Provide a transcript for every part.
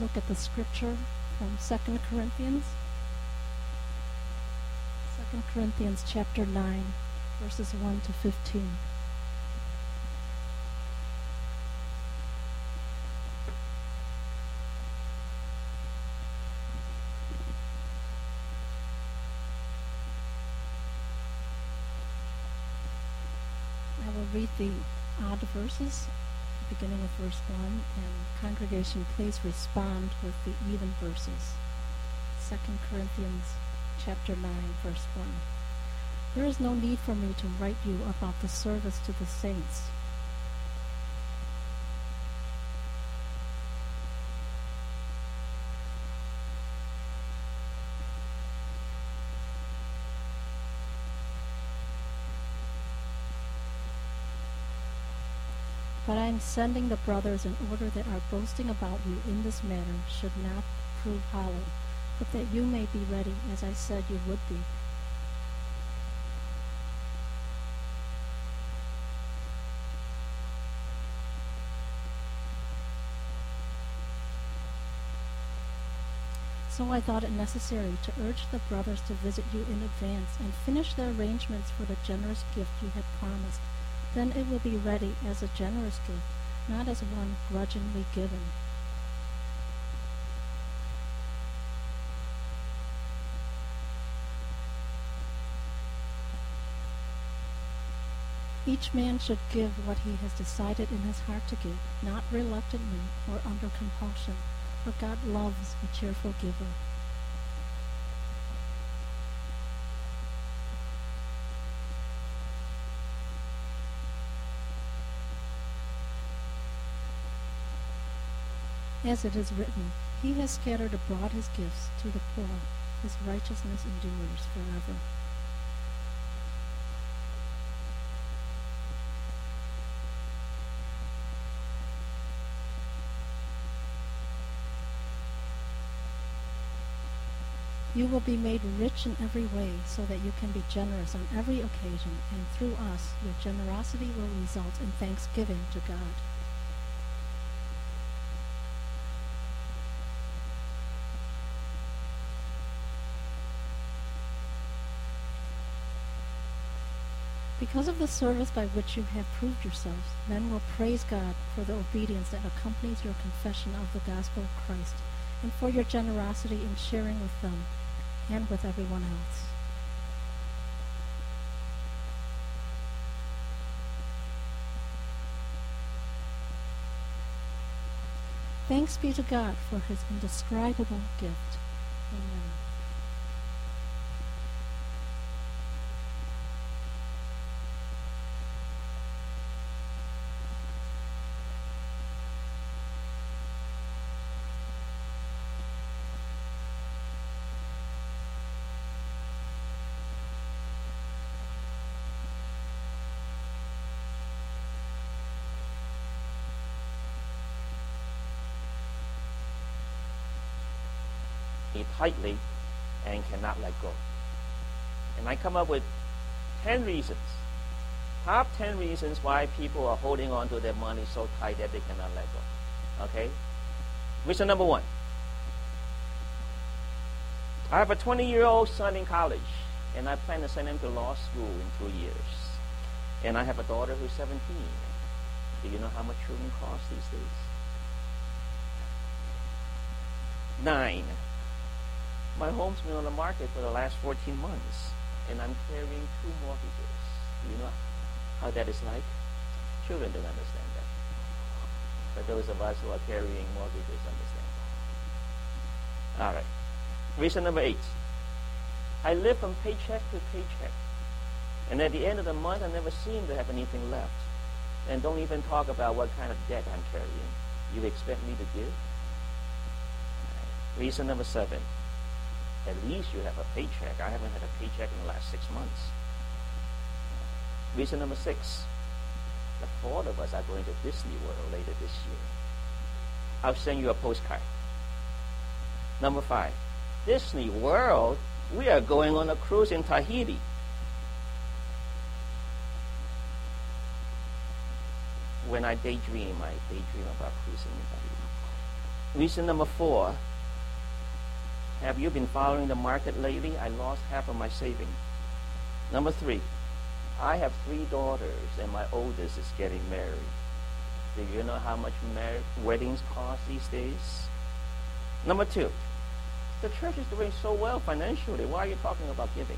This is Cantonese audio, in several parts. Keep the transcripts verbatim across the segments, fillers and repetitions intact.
look at the scripture from Second Corinthians. Second Corinthians chapter nine, verses one to fifteen. I will read the odd verses, beginning with verse one, and congregation, please respond with the even verses. Second Corinthians chapter nine, verse one. There is no need for me to write you about the service to the saints. But I am sending the brothers in order that our boasting about you in this matter should not prove hollow, but that you may be ready, as I said you would be. So I thought it necessary to urge the brothers to visit you in advance and finish the arrangements for the generous gift you had promised. Then it will be ready as a generous gift, not as one grudgingly given. Each man should give what he has decided in his heart to give, not reluctantly or under compulsion, for God loves a cheerful giver. As it is written, he has scattered abroad his gifts to the poor. His righteousness endures forever. You will be made rich in every way so that you can be generous on every occasion, and through us your generosity will result in thanksgiving to God. Because of the service by which you have proved yourselves, men will praise God for the obedience that accompanies your confession of the gospel of Christ, and for your generosity in sharing with them and with everyone else. Thanks be to God for his indescribable gift. Amen. Tightly and cannot let go. And I come up with ten reasons, top ten reasons why people are holding on to their money so tight that they cannot let go. Okay? Reason number one. I have a twenty-year-old son in college, and I plan to send him to law school in two years. And I have a daughter who's seventeen. Do you know how much children cost these days? Nine. My home's been on the market for the last fourteen months, and I'm carrying two mortgages. Do you know how that is like? Children don't understand that. But those of us who are carrying mortgages understand that. All right. Reason number eight. I live from paycheck to paycheck. And at the end of the month, I never seem to have anything left. And don't even talk about what kind of debt I'm carrying. You expect me to give? Right. Reason number seven. At least you have a paycheck. I haven't had a paycheck in the last six months. Reason number six. The four of us are going to Disney World later this year. I'll send you a postcard. Number five. Disney World? We are going on a cruise in Tahiti. When I daydream, I daydream about cruising in Tahiti. Reason number four, have you been following the market lately? I lost half of my saving. Number three, I have three daughters and my oldest is getting married. Do you know how much mar- weddings cost these days? Number two, the church is doing so well financially. Why are you talking about giving?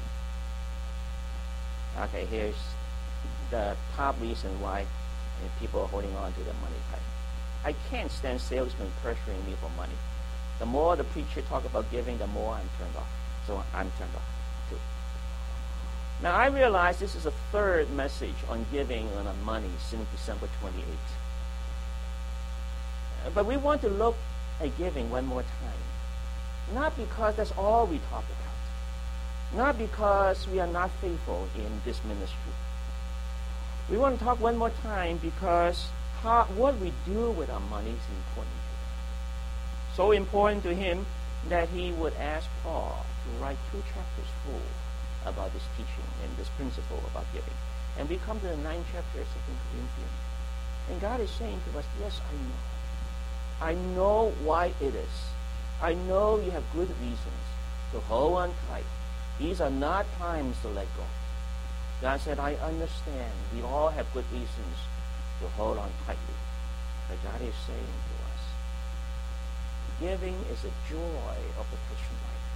Okay, here's the top reason why people are holding on to their money tight. I can't stand salesmen pressuring me for money. The more the preacher talk about giving, the more I'm turned off. So I'm turned off too. Now I realize this is the third message on giving and on money since December twenty-eighth. But we want to look at giving one more time. Not because that's all we talk about. Not because we are not faithful in this ministry. We want to talk one more time because how, what we do with our money is important to him. So important to him that he would ask Paul to write two chapters full about this teaching and this principle about giving. And we come to the ninth chapter of Second Corinthians. And God is saying to us, yes, I know. I know why it is. I know you have good reasons to hold on tight. These are not times to let go. God said, I understand. We all have good reasons to hold on tightly. But God is saying to us, giving is a joy of the Christian life.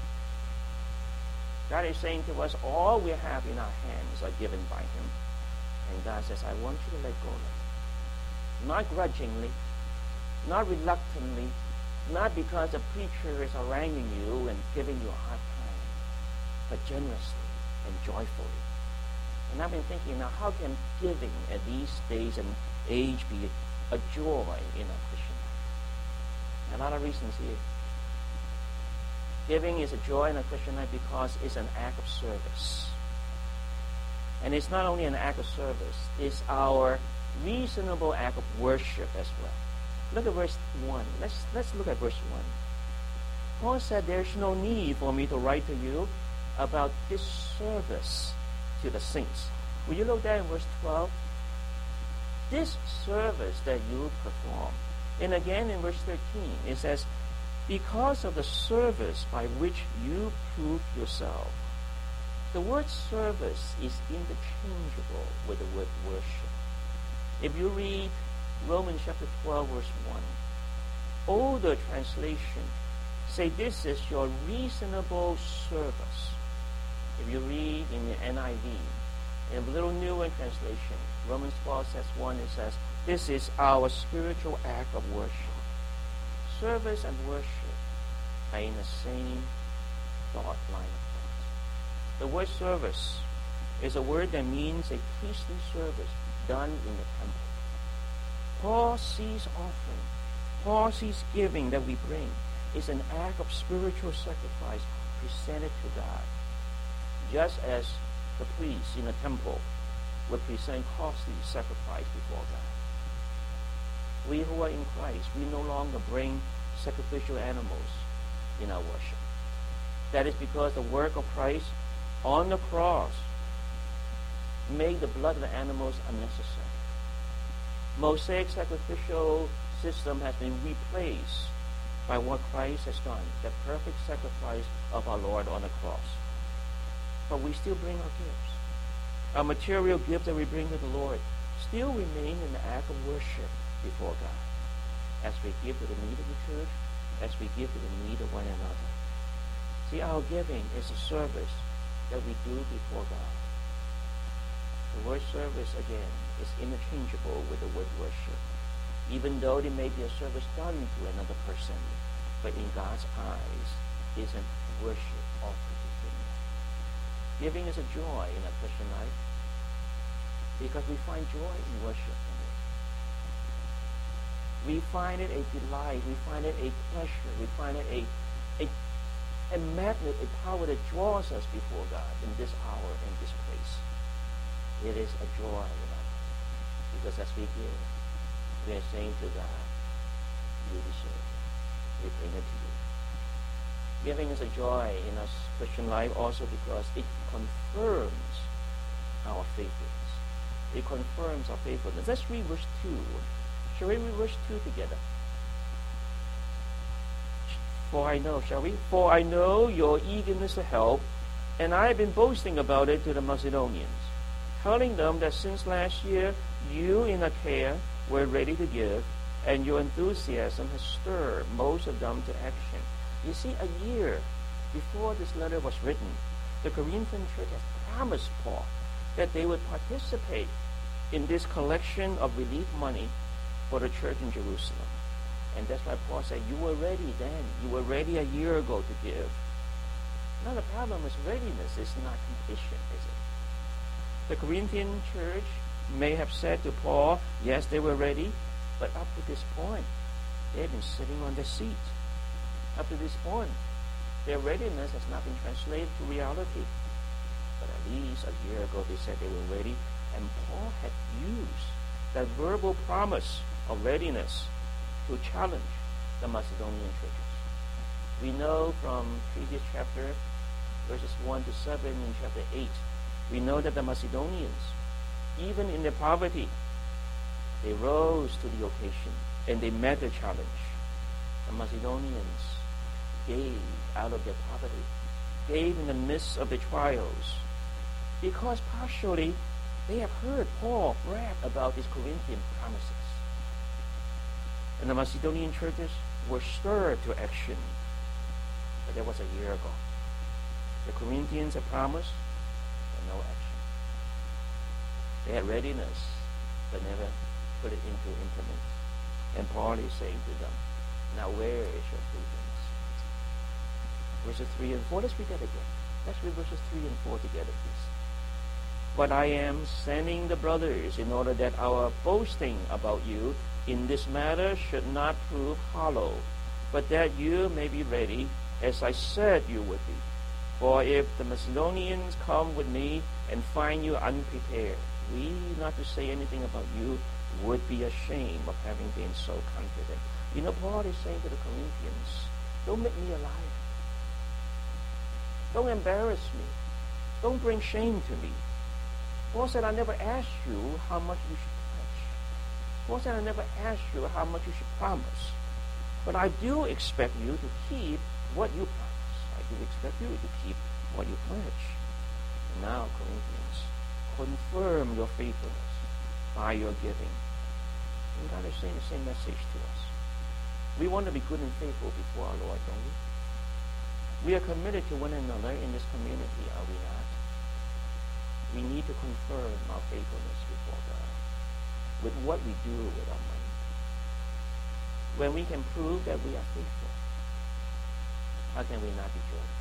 God is saying to us, all we have in our hands are given by him. And God says, I want you to let go of it. Not grudgingly, not reluctantly, not because the preacher is haranguing you and giving you a hard time, but generously and joyfully. And I've been thinking, now how can giving at these days and age be a joy in a Christian life? A lot of reasons here. Giving is a joy in a Christian life because it's an act of service. And it's not only an act of service, it's our reasonable act of worship as well. Look at verse one. Let's, let's look at verse one. Paul said, there's no need for me to write to you about this service to the saints. Will you look there in verse twelve? This service that you perform. And again in verse thirteen, it says, because of the service by which you prove yourself. The word service is interchangeable with the word worship. If you read Romans chapter twelve, verse one, older translation say this is your reasonable service. If you read in the N I V, in a little newer translation, Romans twelve says one, it says, this is our spiritual act of worship. Service and worship are in the same thought line of thought. The word service is a word that means a priestly service done in the temple. Paul sees offering, Paul sees giving that we bring is an act of spiritual sacrifice presented to God. Just as the priests in the temple would present costly sacrifice before God. We who are in Christ, we no longer bring sacrificial animals in our worship. That is because the work of Christ on the cross made the blood of the animals unnecessary. Mosaic sacrificial system has been replaced by what Christ has done, the perfect sacrifice of our Lord on the cross. But we still bring our gifts. Our material gifts that we bring to the Lord still remain in the act of worship before God. As we give to the need of the church, as we give to the need of one another. See, our giving is a service that we do before God. The word service, again, is interchangeable with the word worship. Even though there may be a service done to another person, but in God's eyes, isn't worship offered to him. Giving is a joy in a Christian life because we find joy in worship. We find it a delight. We find it a pleasure. We find it a, a, a magnet, a power that draws us before God in this hour, in this place. It is a joy in us because as we give, we are saying to God, you deserve it. We bring it to you. Giving is a joy in our Christian life also because it confirms our faithfulness. It confirms our faithfulness. Let's read verse two. Shall we read verse two together? For I know, shall we? For I know your eagerness to help, and I have been boasting about it to the Macedonians, telling them that since last year you in Achaia were ready to give, and your enthusiasm has stirred most of them to action. You see, a year before this letter was written, the Corinthian church has promised Paul that they would participate in this collection of relief money for the church in Jerusalem. And that's why Paul said, you were ready then. You were ready a year ago to give. Now the problem is readiness is not completion, is it? The Corinthian church may have said to Paul, yes, they were ready, but up to this point, they have been sitting on their seat. Up to this point, their readiness has not been translated to reality. But at least a year ago, they said they were ready, and Paul had used that verbal promise of readiness to challenge the Macedonian churches. We know from previous chapter, verses one to seven in chapter eight, we know that the Macedonians, even in their poverty, they rose to the occasion and they met the challenge. The Macedonians gave out of their poverty, gave in the midst of the trials, because partially they have heard Paul brag about his Corinthian promises. And the Macedonian churches were stirred to action. But that was a year ago. The Corinthians had promised, but no action. They had readiness, but never put it into implement. And Paul is saying to them, now where is your fruitfulness? Verses three and four, let's read that again. Let's read verses three and four together, please. But I am sending the brothers in order that our boasting about you in this matter should not prove hollow, but that you may be ready, as I said you would be. For if the Macedonians come with me and find you unprepared, we, not to say anything about you, would be ashamed of having been so confident. You know, Paul is saying to the Corinthians, don't make me a liar. Don't embarrass me. Don't bring shame to me. Paul said, I never asked you how much you should pledge. Paul said, I never asked you how much you should promise. But I do expect you to keep what you promise. I do expect you to keep what you pledge. And now, Corinthians, confirm your faithfulness by your giving. And God is saying the same message to us. We want to be good and faithful before our Lord, don't we? We are committed to one another in this community, are we not? We need to confirm our faithfulness before God with what we do with our money. When we can prove that we are faithful, how can we not be joyful?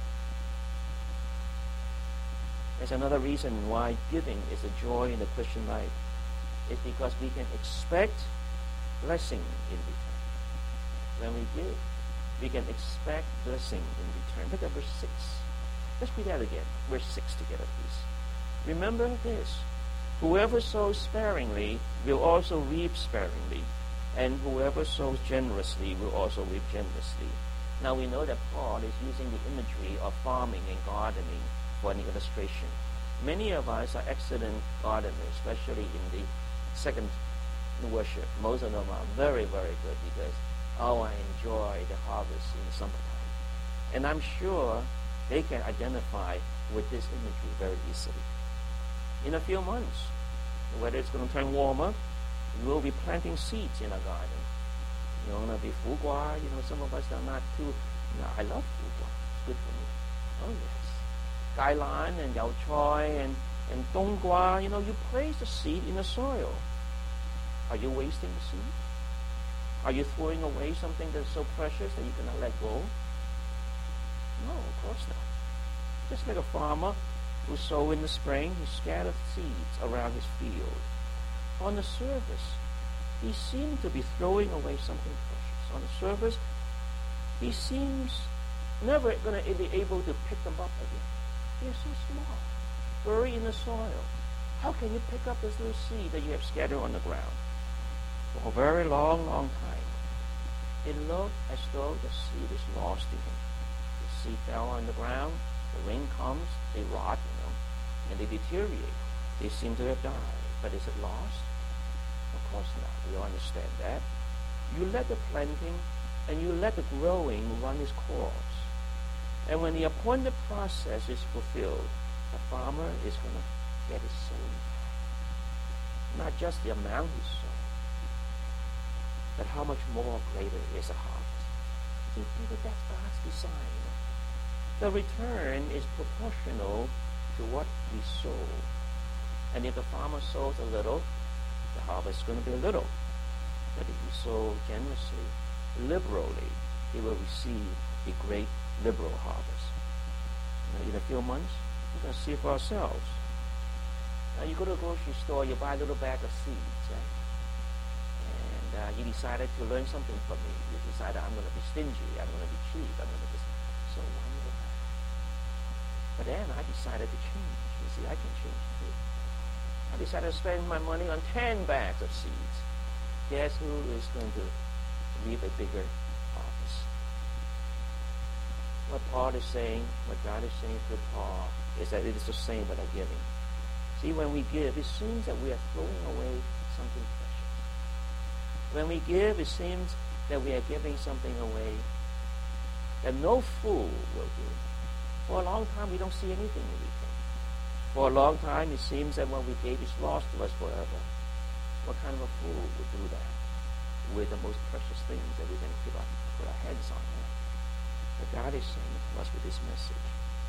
There's another reason why giving is a joy in the Christian life. It's because we can expect blessing in return. When we give, we can expect blessing in return. Look at verse six. Let's read that again. Verse six together, please. Remember this. Whoever sows sparingly will also reap sparingly, and whoever sows generously will also reap generously. Now we know that Paul is using the imagery of farming and gardening for an illustration. Many of us are excellent gardeners, especially in the second worship. Most of them are very, very good because, oh, I enjoy the harvest in the summertime. And I'm sure they can identify with this imagery very easily. In a few months, whether it's going to turn warmer, we will be planting seeds in our garden. You know, it'll be fugua. You know, some of us are not too, you know, I love fugua. It's good for me. Oh, yes. Gailan and yao choy and, and donggua, you know, you place the seed in the soil. Are you wasting the seed? Are you throwing away something that's so precious that you cannot let go? No, of course not. Just like a farmer who sow in the spring, he scatters seeds around his field. On the surface, he seems to be throwing away something precious. On the surface, he seems never going to be able to pick them up again. They're so small, buried in the soil. How can you pick up this little seed that you have scattered on the ground? For a very long, long time, it looked as though the seed is lost in him. The seed fell on the ground, the rain comes, they rot, you know, and they deteriorate. They seem to have died. But is it lost? Of course not. We all understand that. You let the planting and you let the growing run its course. And when the appointed process is fulfilled, the farmer is going to get his sowing back. Not just the amount he sowed, but how much more greater is the harvest. You think that that's God's design. The return is proportional to what we sow. And if the farmer sows a little, the harvest is going to be a little. But if we sow generously, liberally, he will receive a great liberal harvest. Now, in a few months, we're going to see it for ourselves. Now, you go to a grocery store, you buy a little bag of seeds, right? And uh, you decided to learn something from me. You decided, I'm going to be stingy, I'm going to be cheap, I'm going to be... So one little bag. But then I decided to change. You see, I can change too. I decided to spend my money on ten bags of seeds. Guess who is going to reap a bigger harvest? What Paul is saying, what God is saying through Paul, is that it is the same with our giving. See, when we give, it seems that we are throwing away something precious. When we give, it seems that we are giving something away that no fool will do. For a long time, we don't see anything in return. For a long time, it seems that what we gave is lost to us forever. What kind of a fool would do that with the most precious things that we can put our, put our heads on? But God is saying to us with this message,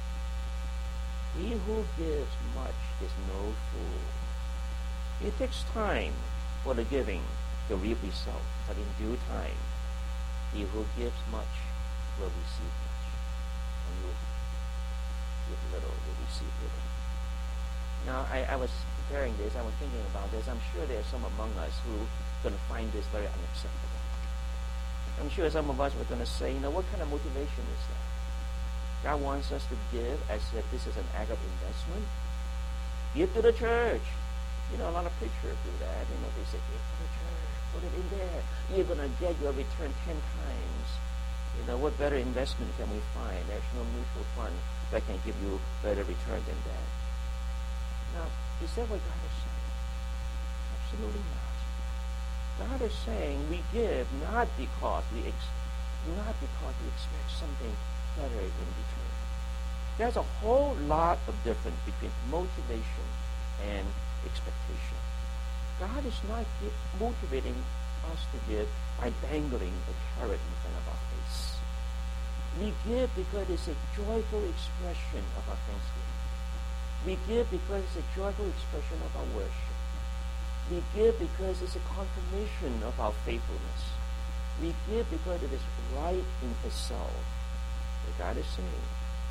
he who gives much is no fool. It takes time for the giving to reap result, but in due time, he who gives much will receive much, and you give little will receive little. Now, I, I was preparing this, I was thinking about this. I'm sure there are some among us who are going to find this very unacceptable. I'm sure some of us were going to say, you know, what kind of motivation is that? God wants us to give as if this is an act of investment. Give to the church. You know, a lot of preachers do that. You know, they say, give to the church, put it in there. You're going to get your return ten times. You know, what better investment can we find? There's no mutual fund that can give you better return than that. Now, is that what God is saying? Absolutely not. God is saying we give not because we ex- not because we expect something better in return. There's a whole lot of difference between motivation and expectation. God is not give, motivating us to give by dangling a carrot in front of our face. We give because it's a joyful expression of our thanksgiving. We give because it's a joyful expression of our worship. We give because it's a confirmation of our faithfulness. We give because it is right in itself. But God is saying,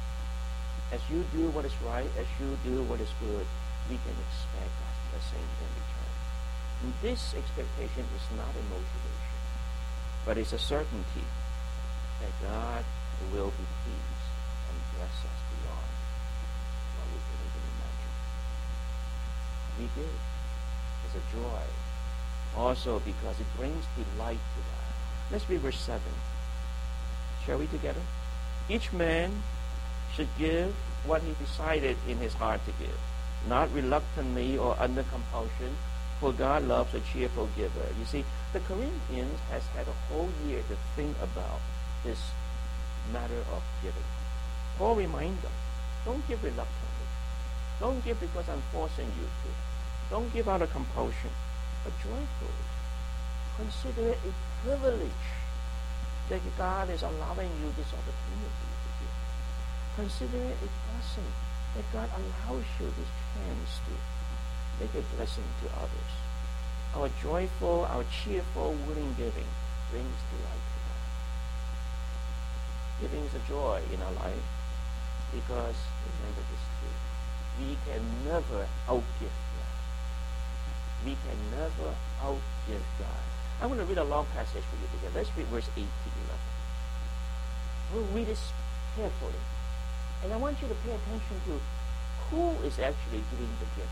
as you do what is right, as you do what is good, we can expect God's blessing in return. And this expectation is not a motivation, but it's a certainty that God will be pleased and bless us beyond what we can even imagine. We give as a joy, also because it brings delight to God. Let's read verse seven. Shall we together? Each man should give what he decided in his heart to give, not reluctantly or under compulsion, for God loves a cheerful giver. You see, the Corinthians has had a whole year to think about this matter of giving. Paul reminds them, don't give reluctantly. Don't give because I'm forcing you to. Don't give out of compulsion, but joyfully. Consider it a privilege that God is allowing you this opportunity to give. Consider it a blessing that God allows you this chance to make a blessing to others. Our joyful, our cheerful, willing giving brings delight to God. Giving is a joy in our life because, remember this too, we can never outgive God. We can never outgive God. I'm going to read a long passage for you together. Let's read verse eight to eleven. We'll read this carefully. And I want you to pay attention to who is actually doing the giving.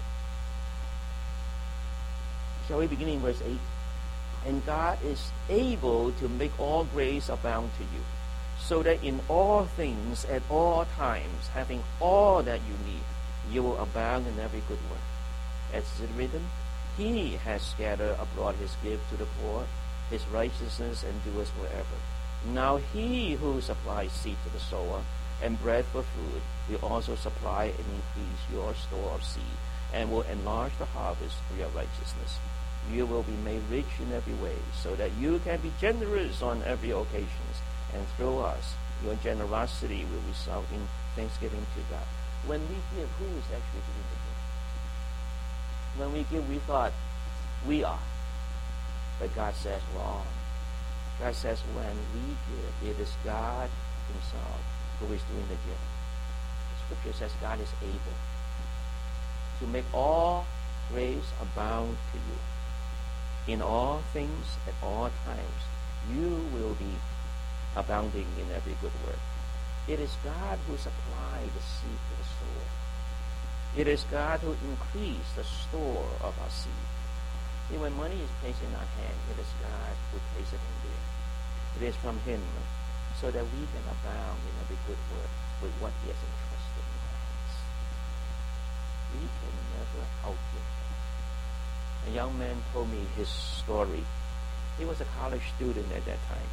Shall we begin in verse eight? And God is able to make all grace abound to you, so that in all things, at all times, having all that you need, you will abound in every good work. As is written, He has scattered abroad His gift to the poor, His righteousness endures forever. Now he who supplies seed to the sower and bread for food will also supply and increase your store of seed, and will enlarge the harvest for your righteousness. You will be made rich in every way, so that you can be generous on every occasion, and through us, your generosity will result in thanksgiving to God. When we give, who is actually giving the gift? When we give, we thought we are. But God says wrong. God says when we give, it is God himself who is doing the giving. The scripture says God is able to make all grace abound to you. In all things, at all times, you will be abounding in every good work. It is God who supplies the seed to the sower. It is God who increased the store of our seed. See, when money is placed in our hand, it is God who places it in there. It is from him, so that we can abound in every good work with what he has entrusted in our hands. We can never outgive. A young man told me his story. He was a college student at that time.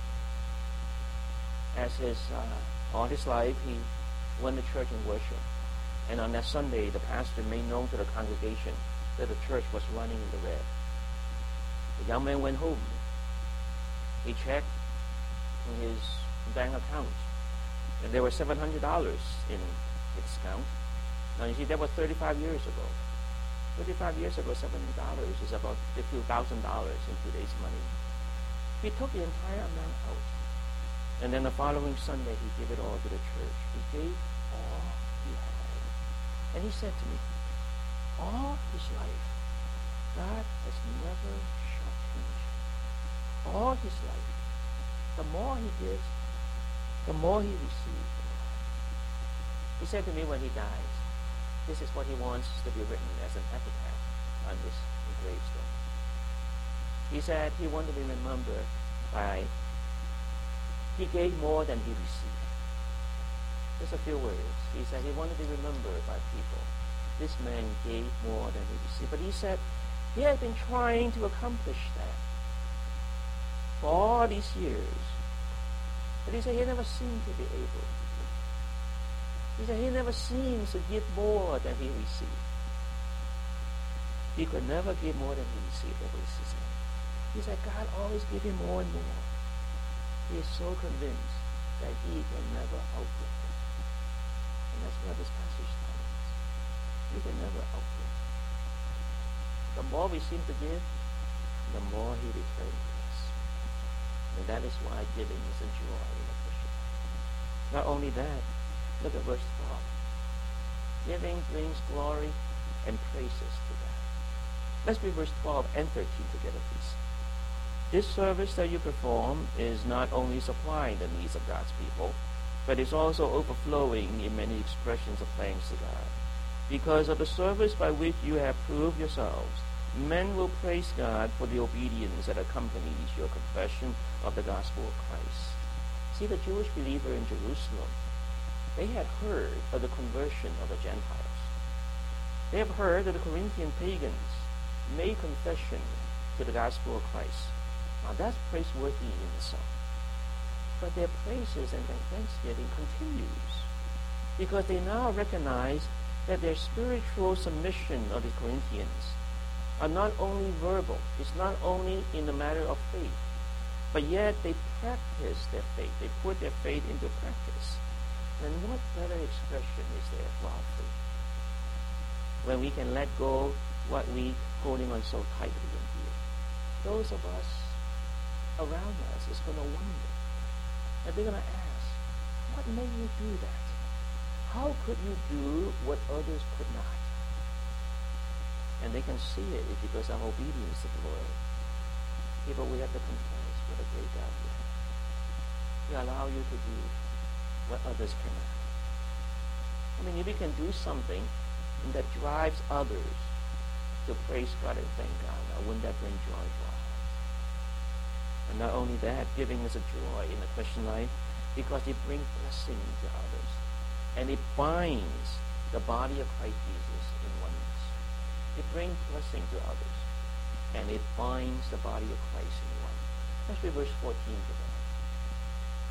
As his, uh, all his life, he went to church and worship. And on that Sunday, the pastor made known to the congregation that the church was running in the red. The young man went home. He checked in his bank account, and there was seven hundred dollars in its account. Now, you see, that was thirty-five years ago. thirty-five years ago, seven hundred dollars is about a few thousand dollars in today's money. He took the entire amount out. And then the following Sunday, he gave it all to the church. He gave all he had. And he said to me, all his life, God has never shortchanged him. All his life, the more he gives, the more he receives. He said to me when he dies, this is what he wants to be written as an epitaph on his gravestone. He said he wanted to be remembered by, he gave more than he received. Just a few words. He said he wanted to be remembered by people. This man gave more than he received. But he said he had been trying to accomplish that for all these years. But he said he never seemed to be able. He said he never seems to give more than he received. He could never give more than he received. That was his name. He said God always gave him more and more. He is so convinced that he can never outgive him. And that's what this passage tells us. We can never outgive. The more we seem to give, the more he returns to us. And that is why giving is a joy in a Christian life. Not only that, look at verse twelve. Giving brings glory and praises to God. Let's read verse twelve and thirteen together, please. This service that you perform is not only supplying the needs of God's people, but is also overflowing in many expressions of thanks to God. Because of the service by which you have proved yourselves, men will praise God for the obedience that accompanies your confession of the gospel of Christ. See, the Jewish believer in Jerusalem, they had heard of the conversion of the Gentiles. They have heard that the Corinthian pagans made confession to the gospel of Christ. Now that's praiseworthy in itself. But their praises and their thanksgiving continues because they now recognize that their spiritual submission of the Corinthians are not only verbal, it's not only in the matter of faith, but yet they practice their faith. They put their faith into practice. And what better expression is there for our faith? When we can let go what we holding on so tightly in here. Those of us around us is going to wonder. And they're going to ask, what made you do that? How could you do what others could not? And they can see it because of obedience to the Lord. People, we have to confess what a great God we have. We allow you to do what others cannot. I mean, if we can do something that drives others to praise God and thank God, now wouldn't that bring joy to our hearts? And not only that, giving is a joy in the Christian life because it brings blessing to others. And it binds the body of Christ Jesus in oneness. It brings blessing to others. And it binds the body of Christ in oneness. Let's read verse fourteen today.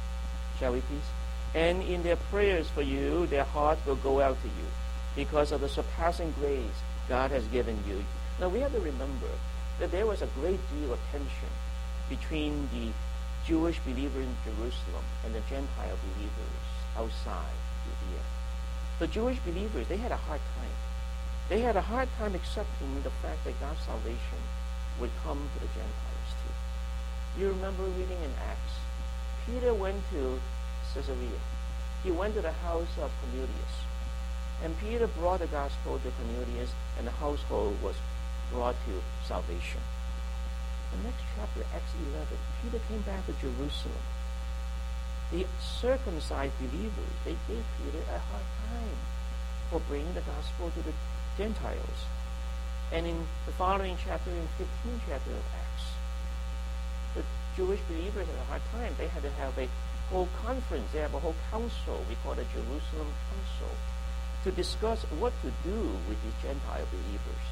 Shall we please? And in their prayers for you, their hearts will go out to you because of the surpassing grace God has given you. Now we have to remember that there was a great deal of tension between the Jewish believers in Jerusalem and the Gentile believers outside Judea. The Jewish believers, they had a hard time. They had a hard time accepting the fact that God's salvation would come to the Gentiles too. You remember reading in Acts, Peter went to Caesarea. He went to the house of Cornelius. And Peter brought the gospel to Cornelius, and the household was brought to salvation. The next chapter, Acts eleven, Peter came back to Jerusalem. The circumcised believers, they gave Peter a hard time for bringing the gospel to the Gentiles. And in the following chapter, in fifteenth chapter of Acts, the Jewish believers had a hard time. They had to have a whole conference. They have a whole council. We call it Jerusalem Council, to discuss what to do with these Gentile believers.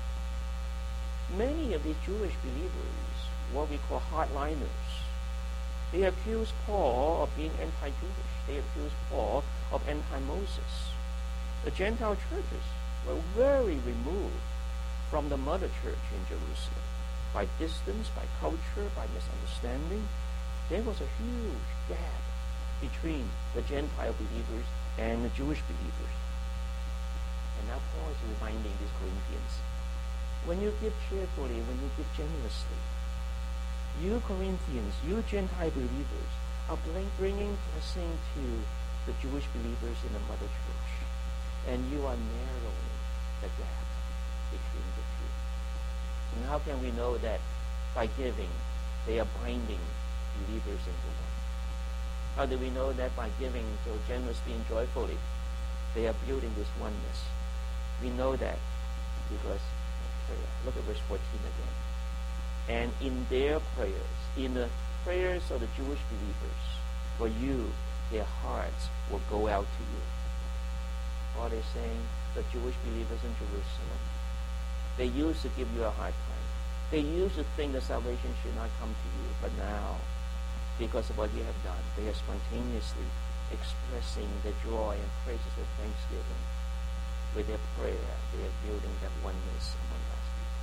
Many of these Jewish believers, what we call hardliners, they accused Paul of being anti-Jewish. They accused Paul of anti-Moses. The Gentile churches were very removed from the mother church in Jerusalem. By distance, by culture, by misunderstanding, there was a huge gap between the Gentile believers and the Jewish believers. And now Paul is reminding these Corinthians, when you give cheerfully, when you give generously, you Corinthians, you Gentile believers, are bringing blessing to the Jewish believers in the mother church. And you are narrowing the gap between the two. And how can we know that? By giving, they are binding believers into one. How do we know that? By giving so generously and joyfully, they are building this oneness. We know that because prayer. Look at verse fourteen again. And in their prayers, in the prayers of the Jewish believers, for you, their hearts will go out to you. What they're saying, the Jewish believers in Jerusalem, they used to give you a hard time. They used to think that salvation should not come to you. But now, because of what you have done, they are spontaneously expressing their joy and praises and thanksgiving. With their prayer, they are building that oneness among God's people.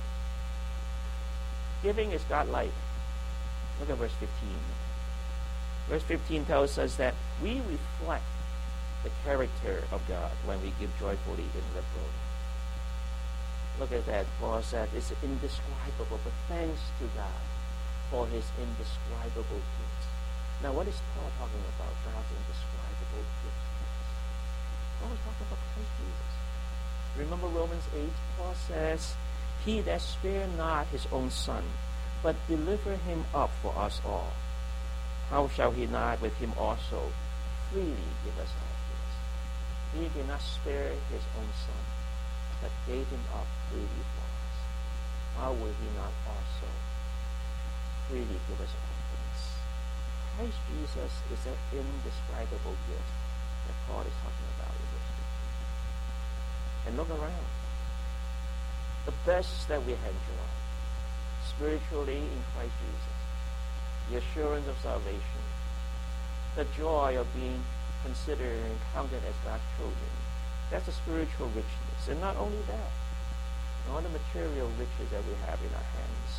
Giving is God-like. Look at verse fifteen. Verse fifteen tells us that we reflect the character of God when we give joyfully and liberally. Look at that. Paul said it's indescribable, but thanks to God for his indescribable gift. Now, what is Paul talking about? God's indescribable gift. Paul is talking about Christ Jesus. Remember Romans eight? Paul says, he that spared not his own son, but delivered him up for us all, how shall he not with him also freely give us all things? He did not spare his own son, but gave him up freely for us. How will he not also freely give us all things? Christ Jesus is that indescribable gift that Paul is talking about in verse fifteen. And look around. The best that we have enjoyed spiritually in Christ Jesus, the assurance of salvation, the joy of being considered and counted as God's children, that's a spiritual richness. And not only that, all the material riches that we have in our hands,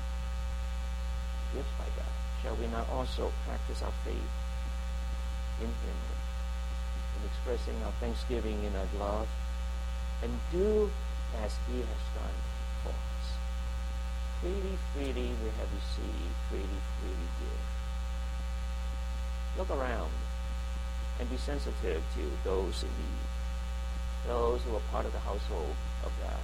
gifts by God, shall we not also practice our faith in Him, in expressing our thanksgiving in our love, and do as He has done for us. Freely, freely we have received, freely, freely give. Look around and be sensitive to those in need, those who are part of the household of God.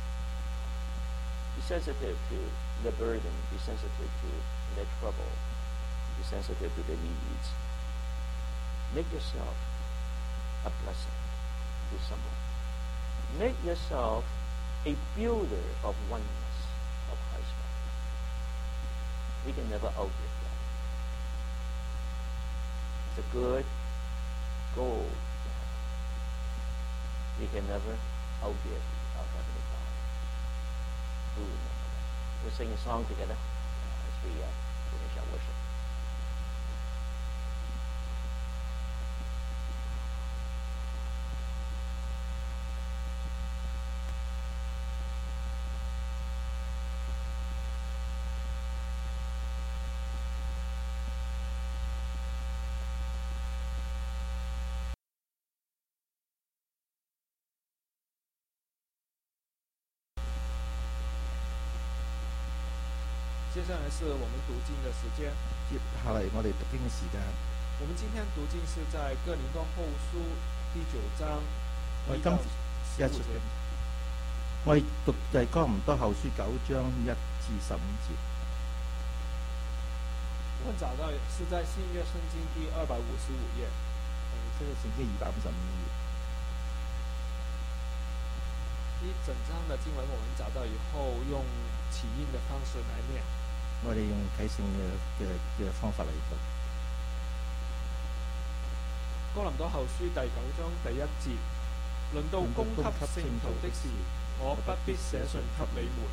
Be sensitive to their burden. Be sensitive to their trouble. Be sensitive to their needs. Make yourself a blessing to someone. Make yourself a builder of oneness of Christ's body. We can never outgive that. It's a good goal. We can never outgive our Heavenly Father. Who remember that? We'll sing a song together as we uh, finish our worship. 接下來是我們讀經的時間。 接下嚟我哋讀經嘅時間， 我們今天讀經是在哥林多後書第九章我一到今十五節。 我哋讀就係哥林多後書九章一至十五節。 我找到是在新約聖經第二百五十五頁。 誒，新約聖經二百五十五頁。 一整章的經文我們找到以後，用起印的方式來念。 我哋用啟聖嘅嘅嘅方法嚟讀。 哥林多後書第九章第一節，論到供給聖徒的事，我不必寫信給你們。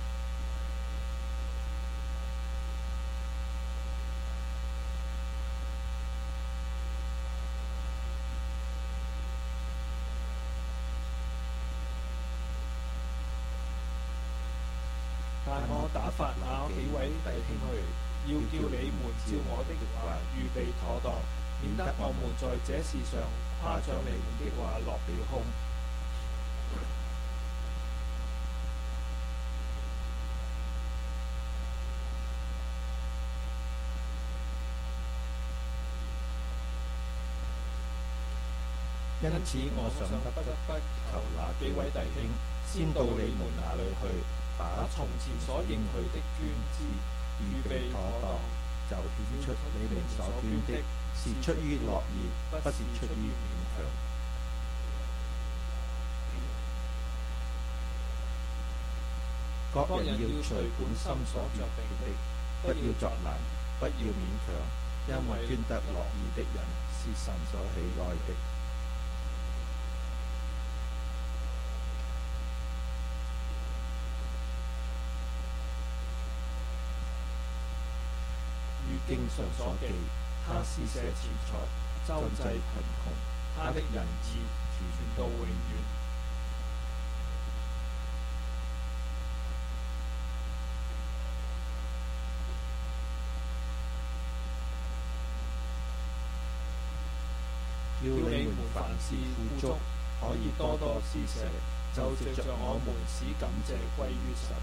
但我打發那幾位弟兄去，要叫你們照我的話預備妥當，免得我們在這事上誇獎你們的話落了空。因此我想不得不求那幾位弟兄先到你們那裏去，把從前所應許的捐資預備妥當， 就顯出你們所捐的是出於樂意，不是出於勉強。各人要隨本心所決定的，不要作難，不要勉強，因為捐得樂意的人是神所喜愛的。經上所記，他施捨錢財，周濟貧窮，他的仁義傳到永遠。叫你們凡事富足，可以多多施捨，就藉着我們使感謝歸於神。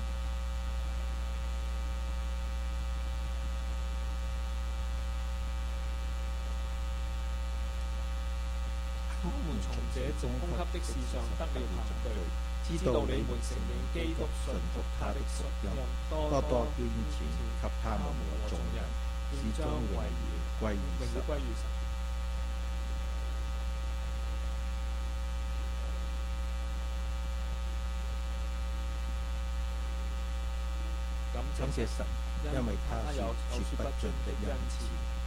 我們從這種供給的事上得了憑據，知道你們承認基督順服他的信任，多多捐錢給他們和眾人，是將榮耀歸於神。感謝神，因為他有說不盡的恩賜。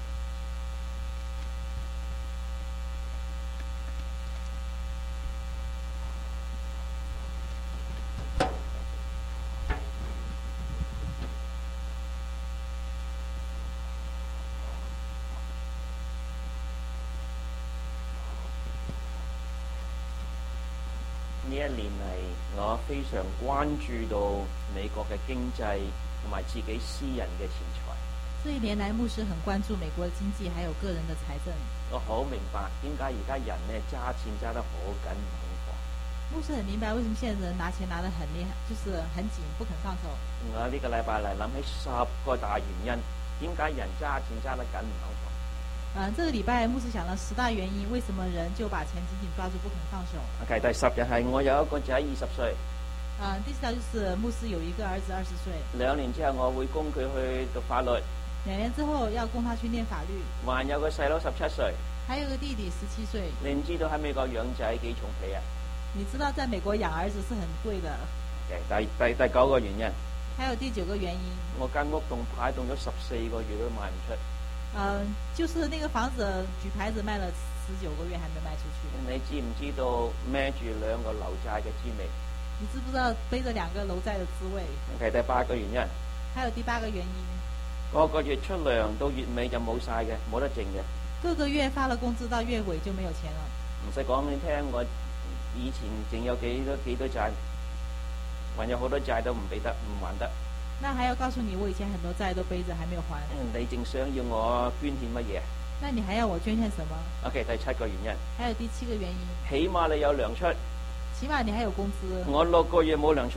呢一年嚟，我非常關注到美國嘅經濟同埋自己私人嘅錢財。 這一年來，牧師很關注美國的經濟，還有個人的財政。 我好明白點解而家人呢揸錢揸得好緊唔肯放。 牧師很明白為什麼現在人拿錢拿得很厲害，就是很緊，不肯放手。 我呢個禮拜嚟諗起十個大原因，點解人揸錢揸得緊唔肯放。 嗯，這個禮拜牧師想了十大原因，為什麼人就把錢緊緊抓住不肯放手。 OK，第十日係我有一個仔二十歲。 嗯，第四條就是牧師有一個兒子二十歲。 兩年之後我會供佢去讀法律。 兩年之後要供他去念法律。 還有個細佬十七歲。 還有個弟弟十七歲。 你唔知道喺美國養仔幾重皮啊？ 你知道在美國養兒子是很貴的。 Okay，第第第九個原因。 還有第九個原因。我間屋棟牌棟咗十四個月都賣唔出。 嗯，就是那個房子舉牌子賣了十九個月還沒賣出去。 你知唔知道孭住兩個樓債嘅滋味？ 你知不知道背着兩個樓債的滋味？ OK，第八個原因。 還有第八個原因。 個個月出糧到月尾就冇晒嘅，冇得剩嘅。 個個月發了工資到月尾就沒有錢了。 唔使講你聽，我以前淨有幾多幾多債，還有好多債都唔俾得，唔還得。 那還要告訴你，我以前很多債都背着，還沒有還。 你正想要我捐獻乜嘢？ 那你還要我捐獻什麼 ？OK，第七個原因。 還有第七個原因。 起碼你有糧出。 起碼你還有工資。 我六個月冇糧出啦。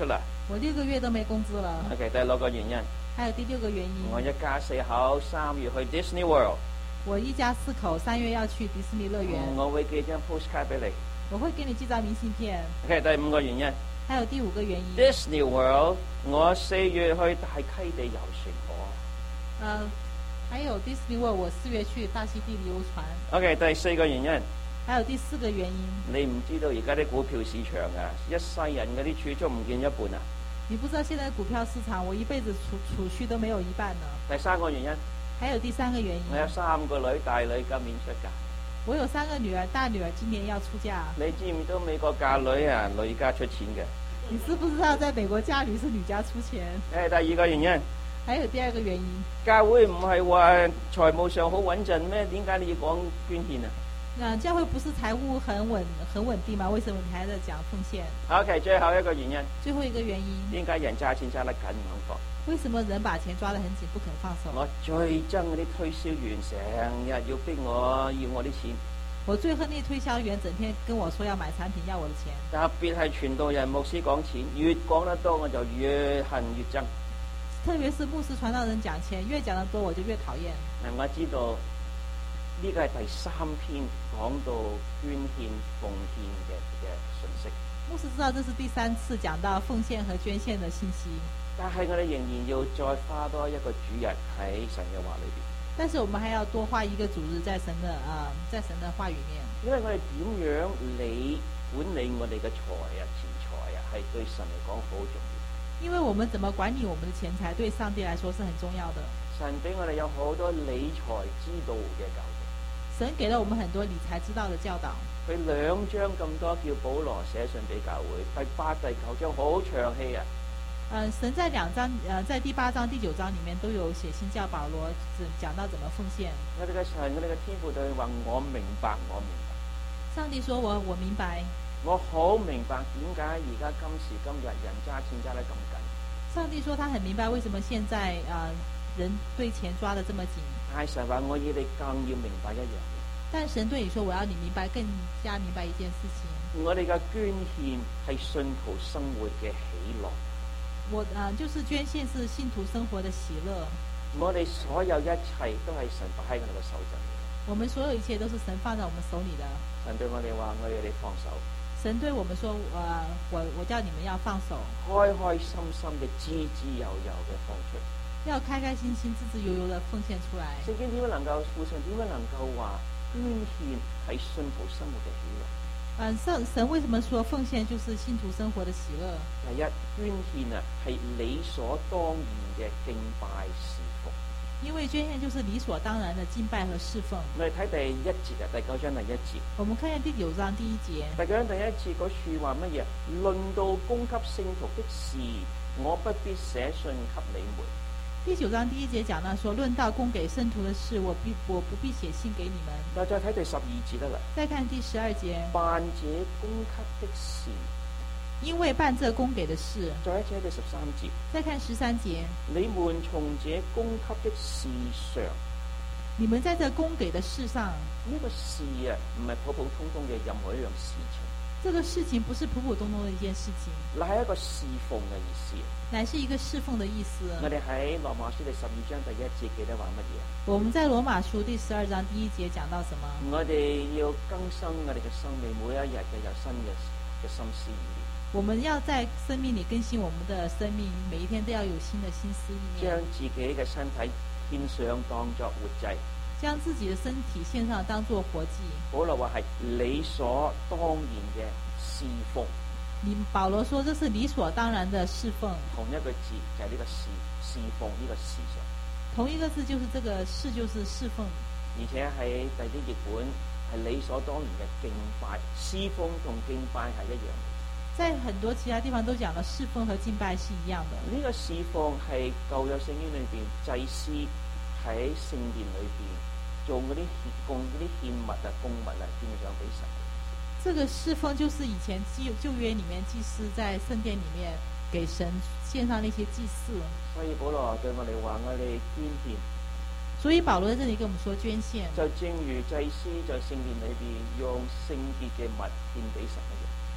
我六個月都沒工資了。 OK， 第六個原因， 還有第六個原因， 我一家四口三月去 Disney World， 我一家四口三月要去迪士尼樂園， 我會寄張 postcard 俾你。 我會給你寄張明信片。 OK， 第五個原因還有第五個原因， ，Disney World， 我四月去大溪地遊船河。 呃，還有 Disney World， 我四月去大溪地遊船。 OK， 第四個原因， 還有第四個原因， 你唔知道而家啲股票市場啊，一世人嗰啲儲蓄唔見一半啊。 你不知道現在股票市場，我一輩子儲儲蓄都沒有一半呢。 第三個原因， 還有第三個原因， 我有三個女，大女今年出嫁。 我有三個女兒，大女兒今年要出嫁。 你知唔知道美國嫁女啊，女家出錢嘅？ 你知不知道在美國嫁女是女家出錢？ 誒，第二個原因， 還有第二個原因， 教會唔係話財務上好穩陣咩？點解你要講捐獻啊？ 那教會不是財務很穩很穩定嗎？為什麼你還在講奉獻？ OK， 最後一個原因， 最後一個原因， 點解人揸錢揸得緊唔肯放？ 為什麼人把錢抓得很緊不肯放手？ 我最憎嗰啲推銷員成日要逼我要我啲錢， 我最恨那推銷員整天跟我說要買產品要我的錢， 特別係傳道人牧師講錢，越講得多我就越恨越憎。 特別是牧師傳道人講錢，越講得多我就越討厭。 嗱，我知道呢個係第三篇講到捐獻奉獻嘅嘅信息， 牧師知道這是第三次講到奉獻和捐獻的信息， 但係我哋仍然要再花多一個主日喺神嘅話裏邊。 但是我們還要多花一個主日在神的啊、呃，在神的話語面。 因為我哋點樣理管理我哋嘅財啊、錢財啊，係對神嚟講好重要。 因為我們怎麼管理我們的錢財，對上帝來說是很重要的。 神俾我哋有好多理財之道嘅教導。 神給了我們很多理財之道的教導。 佢兩章咁多叫保羅寫信俾教會，第八、第九章好長氣啊！ 嗯、呃，神在兩章，呃，在第八章、第九章裡面都有寫信叫保羅講到怎麼奉獻。 我哋嘅神，我哋嘅天父對佢話：我明白，我明白。 上帝說我我明白， 我好明白點解而家今時今日人揸錢揸得咁緊。 上帝說他很明白為什麼現在啊、呃、人對錢抓得這麼緊。 但係神話我要你更要明白一樣嘢。 但神對你說我要你明白更加明白一件事情。 我哋嘅捐獻係信徒生活嘅喜樂。 我啊、呃，就是捐獻是信徒生活的喜樂。 我哋所有一切都係神擺喺我哋嘅手上。 我們所有一切都是神放在我們手裏的。 神對我哋話：我要你放手。 神對我們說：呃、我我叫你們要放手， 開開心心嘅滋滋悠悠嘅放出。 要開開心心、滋滋悠悠的奉獻出來。 聖經點樣能夠父神點樣能夠話捐獻係信徒生活嘅喜樂？ 嗯，神神為什麼說奉獻就是信徒生活的喜樂？ 第一，捐獻啊係理所當然嘅敬拜侍奉。 因為捐獻就是理所當然的敬拜和侍奉。 我哋睇第一節啊，第九章第一節。 我們看下第九章第一節。 第九章第一節嗰處話乜嘢？論到供給聖徒的事，我不必寫信給你們。 第九章第一節講到說，論到供給聖徒的事，我必我不必寫信給你們。 嗱，再睇第十二節得啦。 再看第十二節。 辦這供給的事。 因為辦這供給的事。 再一次喺第十三節。 再看十三節。 你們從這供給的事上， 你們在這供給的事上， 呢個事啊，唔係普普通通嘅任何一樣事情。 這個事情不是普普通通的一件事情， 乃係一個侍奉嘅意思。 乃是一個侍奉的意思。 我哋喺羅馬書第十二章第一節記得話乜嘢？ 我們在羅馬書第十二章第一節講到什麼？ 我哋要更新我哋嘅生命，每一日嘅有新嘅嘅心思意念。 我們要在生命裏更新我們的生命，每一天都要有新的心思意念。 將自己嘅身體獻上當作活祭， 將自己的身體獻上當作活祭。 保羅話係理所當然嘅侍奉。 你保羅說這是理所當然的侍奉。 同一個字就係呢個侍侍奉呢個事上。 同一個字就是這個事，就是侍奉。 而且喺第啲譯本係理所當然嘅敬拜，侍奉同敬拜係一樣嘅。 在很多其他地方都講了侍奉和敬拜是一樣的。 呢個侍奉係舊約聖經裏邊祭司喺聖殿裏邊做嗰啲供嗰啲獻物啊、供物啊獻上俾神。 這個侍奉就是以前舊舊約裏面祭司在聖殿裏面給神獻上那些祭祀。 所以保羅對我哋話：我哋捐獻。 所以保羅在這裏跟我們說捐獻， 就正如祭司在聖殿裏邊用聖潔嘅物獻俾神一樣。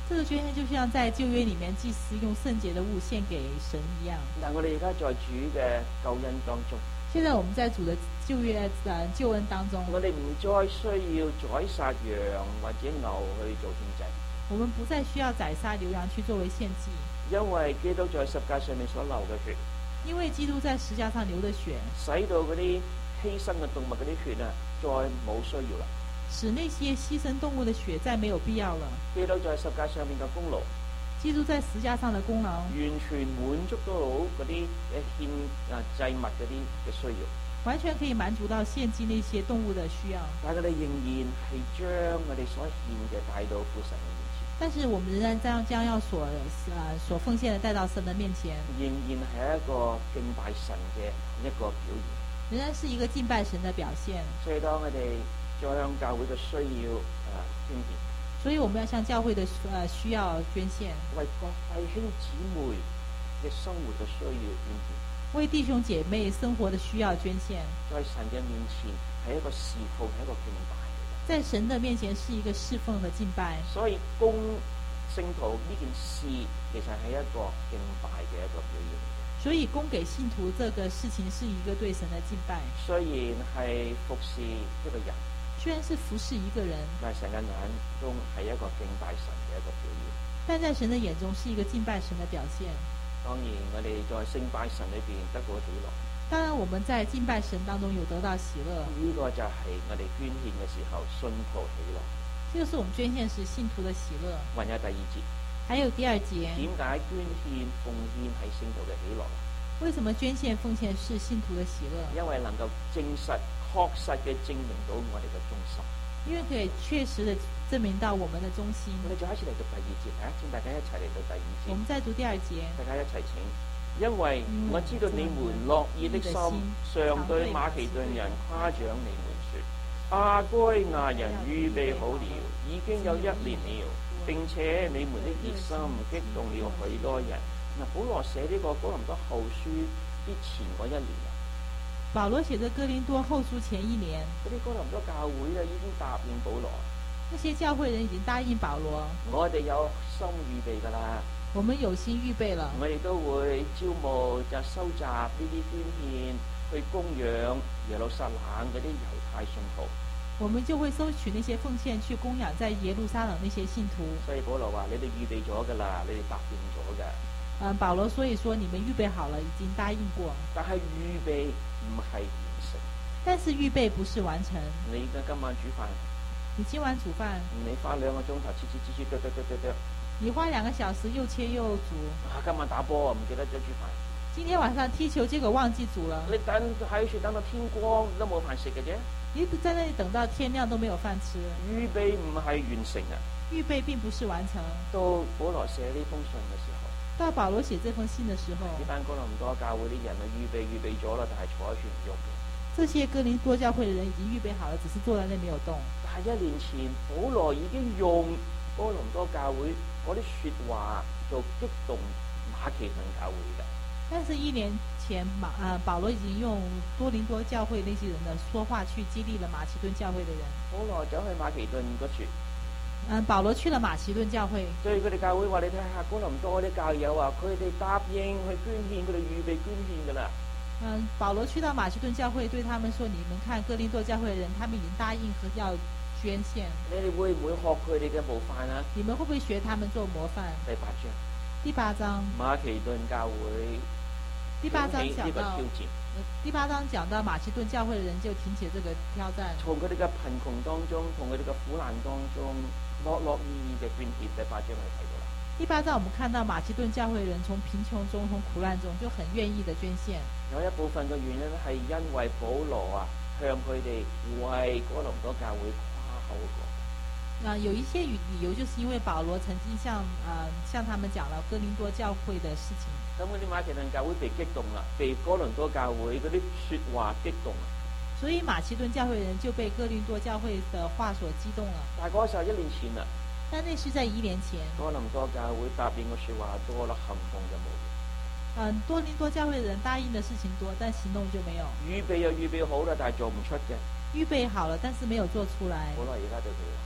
這個捐獻就像在舊約裡面祭司用聖潔的物獻給神一樣。 但我哋而家在主嘅救恩當中， 現在我們在主的舊約呃救恩當中， 我哋唔再需要宰殺羊或者牛去做獻祭， 我們不再需要宰殺牛羊去作為獻祭， 因為基督在十架上面所流嘅血， 因為基督在十架上流的血， 使到嗰啲犧牲嘅動物嗰啲血啊，再冇需要啦。 使那些犧牲動物的血再沒有必要了。 基督在十架上面嘅功勞， 基督在十架上的功勞， 完全滿足到嗰啲誒獻啊祭物嗰啲嘅需要。 完全可以滿足到獻祭那些動物的需要。 但係我哋仍然係將我哋所獻嘅帶到父神嘅面前。 但是我們仍然將將要所呃所奉獻的帶到神的面前， 仍然係一個敬拜神嘅一個表現。 仍然是一個敬拜神的表現。 所以當我哋將教會嘅需要誒捐獻， 所以我們要向教會的呃需要捐獻， 為各弟兄姊妹嘅生活嘅需要捐獻， 為弟兄姐妹生活的需要捐獻。 在神嘅面前係一個侍奉，係一個敬拜嚟嘅。 在神的面前是一個侍奉和敬拜。 所以供聖徒呢件事其實係一個敬拜嘅一個表現。 所以供給信徒這個事情是一個對神的敬拜。 雖然係服侍一個人， 雖然是服侍一個人， 但係神嘅眼中係一個敬拜神嘅一個表現。 但在神的眼中是一個敬拜神的表現。 當然，我哋在敬拜神裏邊得到喜樂。 當然，我們在敬拜神當中有得到喜樂。 呢個就係我哋捐獻嘅時候信徒喜樂。 這就是我們捐獻時信徒的喜樂。 還有第二節， 還有第二節， 點解捐獻奉獻係聖徒嘅喜樂？ 為什麼捐獻奉獻是信徒的喜樂？ 因為能夠證實、確實嘅證明到我哋嘅忠心。 因為可以確實的證明到我們的忠心。 我哋再一次嚟到第二節，睇下請大家一齊嚟到第二節。 我們再讀第二節， 大家一齊請。因為我知道你們樂意的心常對馬其頓人誇獎你們說，亞該亞人預備好了，已經有一年了，並且你們的熱心激動了許多人。嗱，保羅寫呢個哥林多後書之前嗰一年啊， 保羅寫嘅哥林多後書前一年， 嗰啲哥林多教會咧已經答應保羅， 那些教會人已經答應保羅， 我哋有心預備㗎啦。 我們有心預備了， 我哋都會招募就收集呢啲捐獻，去供養耶路撒冷嗰啲猶太信徒。 我們就會收取那些奉獻去供養在耶路撒冷那些信徒。 所以保羅話：你哋預備咗㗎啦，你哋答應咗㗎。 嗯，保羅所以說你們預備好了，已經答應過。 但係預備唔係完成。 但是預備不是完成。 你嘅今晚煮飯， 你今晚煮飯， 你花兩個鐘頭切切切切剁剁剁剁剁。 你花兩個小時又切又煮。 啊，今晚打波唔記得咗煮飯。 今天晚上踢球，結果忘記煮了。 你等喺處等到天光都冇飯食嘅啫。 你在那裡等到天亮都沒有飯吃。 預備唔係完成啊。 預備並不是完成。 到保羅寫呢封信嘅時候， 到保羅寫這封信嘅時候， 呢班哥林多教會啲人啊，預備預備咗啦，但係坐喺處唔喐嘅。 這些哥林多教會嘅人已經預備好了，只是坐在那沒有動。 但係一年前，保羅已經用哥林多教會嗰啲說話做激動馬其頓教會嘅。 但是，一年前馬啊、呃，保羅已經用多林多教會那些人的說話去激勵了馬其頓教會的人。 保羅走去馬其頓嗰處， 嗯，保羅去了馬其頓教會， 對佢哋教會話：你睇下哥林多啲教友啊，佢哋答應去捐獻，佢哋預備捐獻噶啦。 嗯，保羅去到馬其頓教會，對他們說：你們看哥林多教會的人，他們已經答應和要捐獻。 你哋會唔會學佢哋嘅模範啊？ 你們會不會學他們做模範？ 第八章。 第八章。 馬其頓教會。 第八章講到。 挑戰。 第八章講到馬其頓教會的人就挺起這個挑戰。從佢哋嘅貧窮當中，從佢哋嘅苦難當中，樂樂意意嘅捐獻。第八章我哋睇到啦。 第八章我們看到馬其頓教會人從貧窮中、從苦難中就很願意的捐獻。 有一部分嘅原因係因為保羅啊向佢哋為哥林多教會誇口過。 啊，有一些理由，就是因為保羅曾經向啊、呃、向他們講了哥林多教會的事情。 咁嗰啲馬其頓教會被激動啦，被哥林多教會嗰啲說話激動啦。 所以馬其頓教會人就被哥林多教會的話所激動了。 但係嗰時候一年前啦。 但那是在一年前。 哥林多教會答應嘅說話多啦，行動就冇。 嗯，多林多教會的人答應的事情多，但行動就沒有。 預備又預備好啦，但係做唔出嘅。 預備好了，但是沒有做出來。 保羅而家對佢話。 所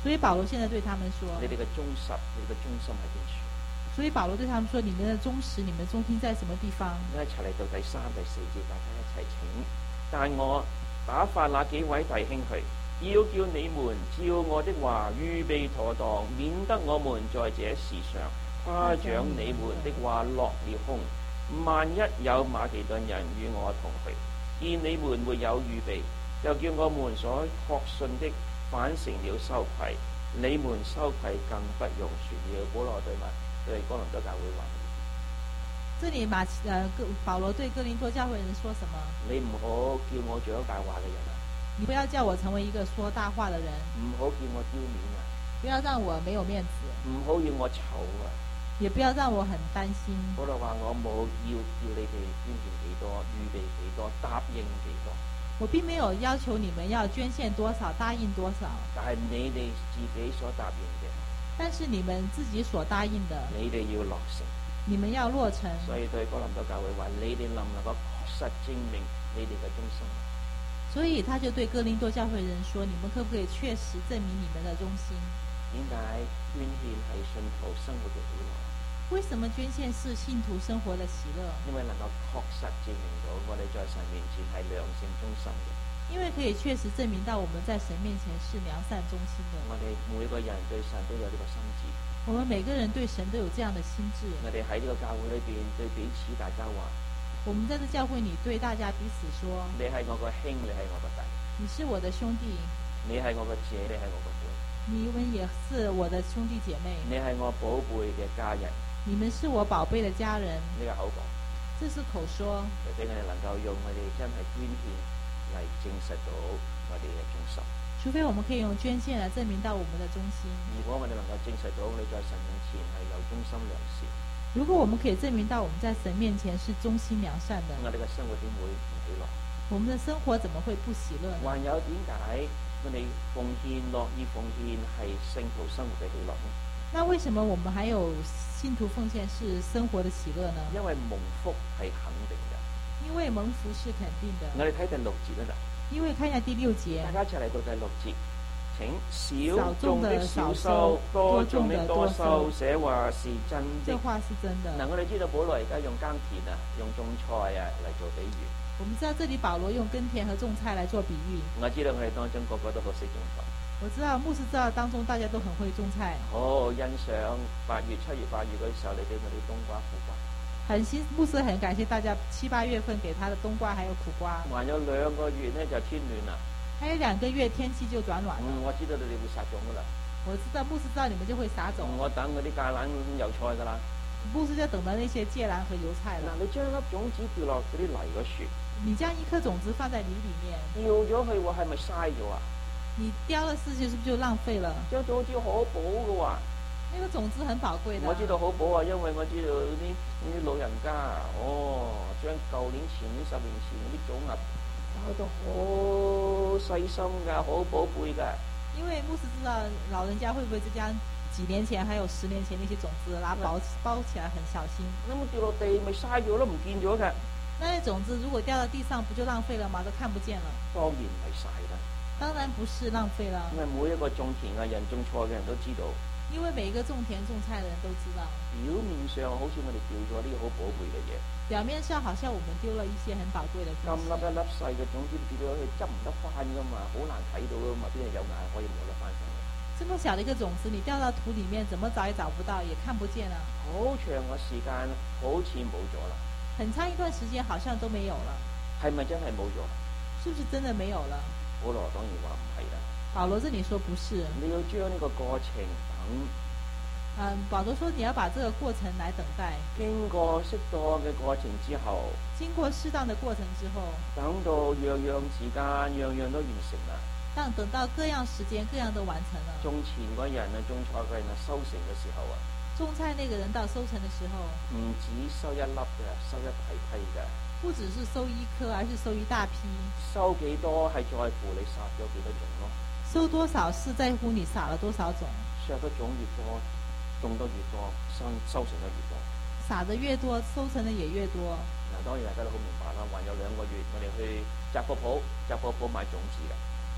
所以保羅現在對他們說， 你哋嘅忠實，你哋嘅忠心喺邊處？ 所以保羅對他們說：你們的忠實，你們的忠心在什麼地方？ 一齊嚟到第三、第四節，大家一齊請。但我打發那幾位弟兄去，要叫你們照我的話預備妥當，免得我們在這事上誇獎你們的話落了空。萬一有馬其頓人與我同去，見你們沒有預備，就叫我們所確信的反成了羞愧，你們羞愧更不用說了。保羅對嗎？對哥林多教會話： 這裡馬呃保羅對哥林多教會人說什麼？ 你唔好叫我做咗大話嘅人啊！ 你不要叫我成為一個說大話的人。 唔好叫我丟面啊！ 不要讓我沒有面子。 唔好要我醜啊！ 也不要讓我很擔心。 保羅話：我冇要叫你哋捐獻幾多，預備幾多，答應幾多。 我並沒有要求你們要捐獻多少，答應多少。 但係你哋自己所答應嘅， 但是你們自己所答應的， 你哋要落成。 你們要落成。 所以對哥林多教會話：你哋能唔能夠確實證明你哋嘅忠心？ 所以他就對哥林多教會人說：你們可不可以確實證明你們的忠心？ 點解捐獻係信徒生活嘅喜樂？ 為什麼捐獻是信徒生活的喜樂？ 因為能夠確實證明到我哋在神面前係良善忠心嘅。 因為可以確實證明到我們在神面前是良善忠心的。 我哋每個人對神都有呢個心志。 我們每個人對神都有這樣的心志。 我哋喺呢個教會裏邊對彼此大家話： 我們在這教會裏對大家彼此說： 你係我個兄，你係我個弟。 你是我的兄弟。 你係我個姐，你係我個妹。 你們也是我的兄弟姐妹。 你係我寶貝嘅家人。 你們是我寶貝的家人。 呢個口講， 這是口說。 除非我哋能夠用我哋真係捐獻嚟證實到我哋嘅忠心。 除非我們可以用捐獻來證明到我們的忠心。 如果我哋能夠證實到你在神面前係有忠心良善， 如果我們可以證明到我們在神面前是忠心良善的， 我哋嘅生活點會唔喜樂？ 我們的生活怎麼會不喜樂呢？ 還有點解我哋奉獻樂意奉獻係聖徒生活嘅喜樂呢？ 那為什麼我們還有信徒奉獻是生活的喜樂呢？ 因為蒙福係肯定嘅。 因為蒙福是肯定的。 我哋睇第六節啦。 因為看一下第六節， 大家一齊嚟到第六節。請少種的少收，多種的多收，這話是真的。 這話是真的。 嗱，我哋知道保羅而家用耕田啊，用種菜啊嚟做比喻。 我們知道這裡保羅用耕田和種菜來做比喻。 我知道我哋當中個個都好識種菜。 我知道牧師知道當中大家都很會種菜。 好欣賞八月、七月、八月嗰時候，你俾我哋冬瓜、苦瓜。 很欣牧師很感謝大家七八月份給他的冬瓜還有苦瓜。 還有兩個月呢，就天暖啦。 還有兩個月天氣就轉暖了。 嗯，我知道你哋會撒種噶啦。 我知道牧師知道你們就會撒種。 我等嗰啲芥蘭油菜噶啦。 牧師就等到那些芥蘭和油菜啦。 嗱，你將粒種子掉落嗰啲泥嗰處。 你將一顆種子放在泥裡面。 掉咗去喎，係咪嘥咗啊？ 你雕了四季，是不是就浪費了？ 將種子好寶嘅喎。 那個種子很寶貴的。 我知道好寶啊，因為我知道啲啲老人家哦，將舊年前年十年前嗰啲種啊。搞到好細心噶，好寶貝噶。 因為牧師知道老人家會不會就將幾年前還有十年前那些種子，拿包包起來很小心。 咁掉落地咪嘥咗咯，唔見咗噶。 那些種子如果掉到地上，不就浪費了嗎？都看不見了。 當然唔係嘥啦。 當然不是浪費了。 因為每一個種田嘅人、種菜嘅人都知道。 因為每一個種田種菜的人都知道。 表面上好似我哋掉咗啲好寶貝嘅嘢。 表面上好像我們丟了一些很寶貴的東西。 咁粒一粒細嘅種子跌咗去，執唔得翻噶嘛，好難睇到噶嘛，邊度有眼可以摸得翻上嚟？ 這麼小的一個種子，你掉到土裡面，怎麼找也找不到，也看不見啊。 好長嘅時間，好似冇咗啦。 很長一段時間，好像都沒有了。 係咪真係冇咗？ 是不是真的沒有了？ 保羅當然話唔係啦。 保羅這裡說不是。你要將呢個過程等。 嗯，保羅說你要把這個過程來等待。 經過適當嘅過程之後， 經過適當的過程之後， 等到樣樣時間，樣樣都完成啦。 當等到各樣時間，各樣都完成了。 種田嗰人啊，種菜嗰人啊，收成嘅時候啊， 種菜那個人到收成的時候， 唔止收一粒嘅，收一批批嘅。 不只是收一顆，而是收一大批。 收幾多係在乎你撒咗幾多種咯。 收多少是在乎你撒了多少種。 撒得種越多，種得越多，收收成得越多。 撒得越多，收成的也越多。 嗱，當然大家都好明白啦。還有兩個月，我哋去雜貨鋪，雜貨鋪買種子嘅。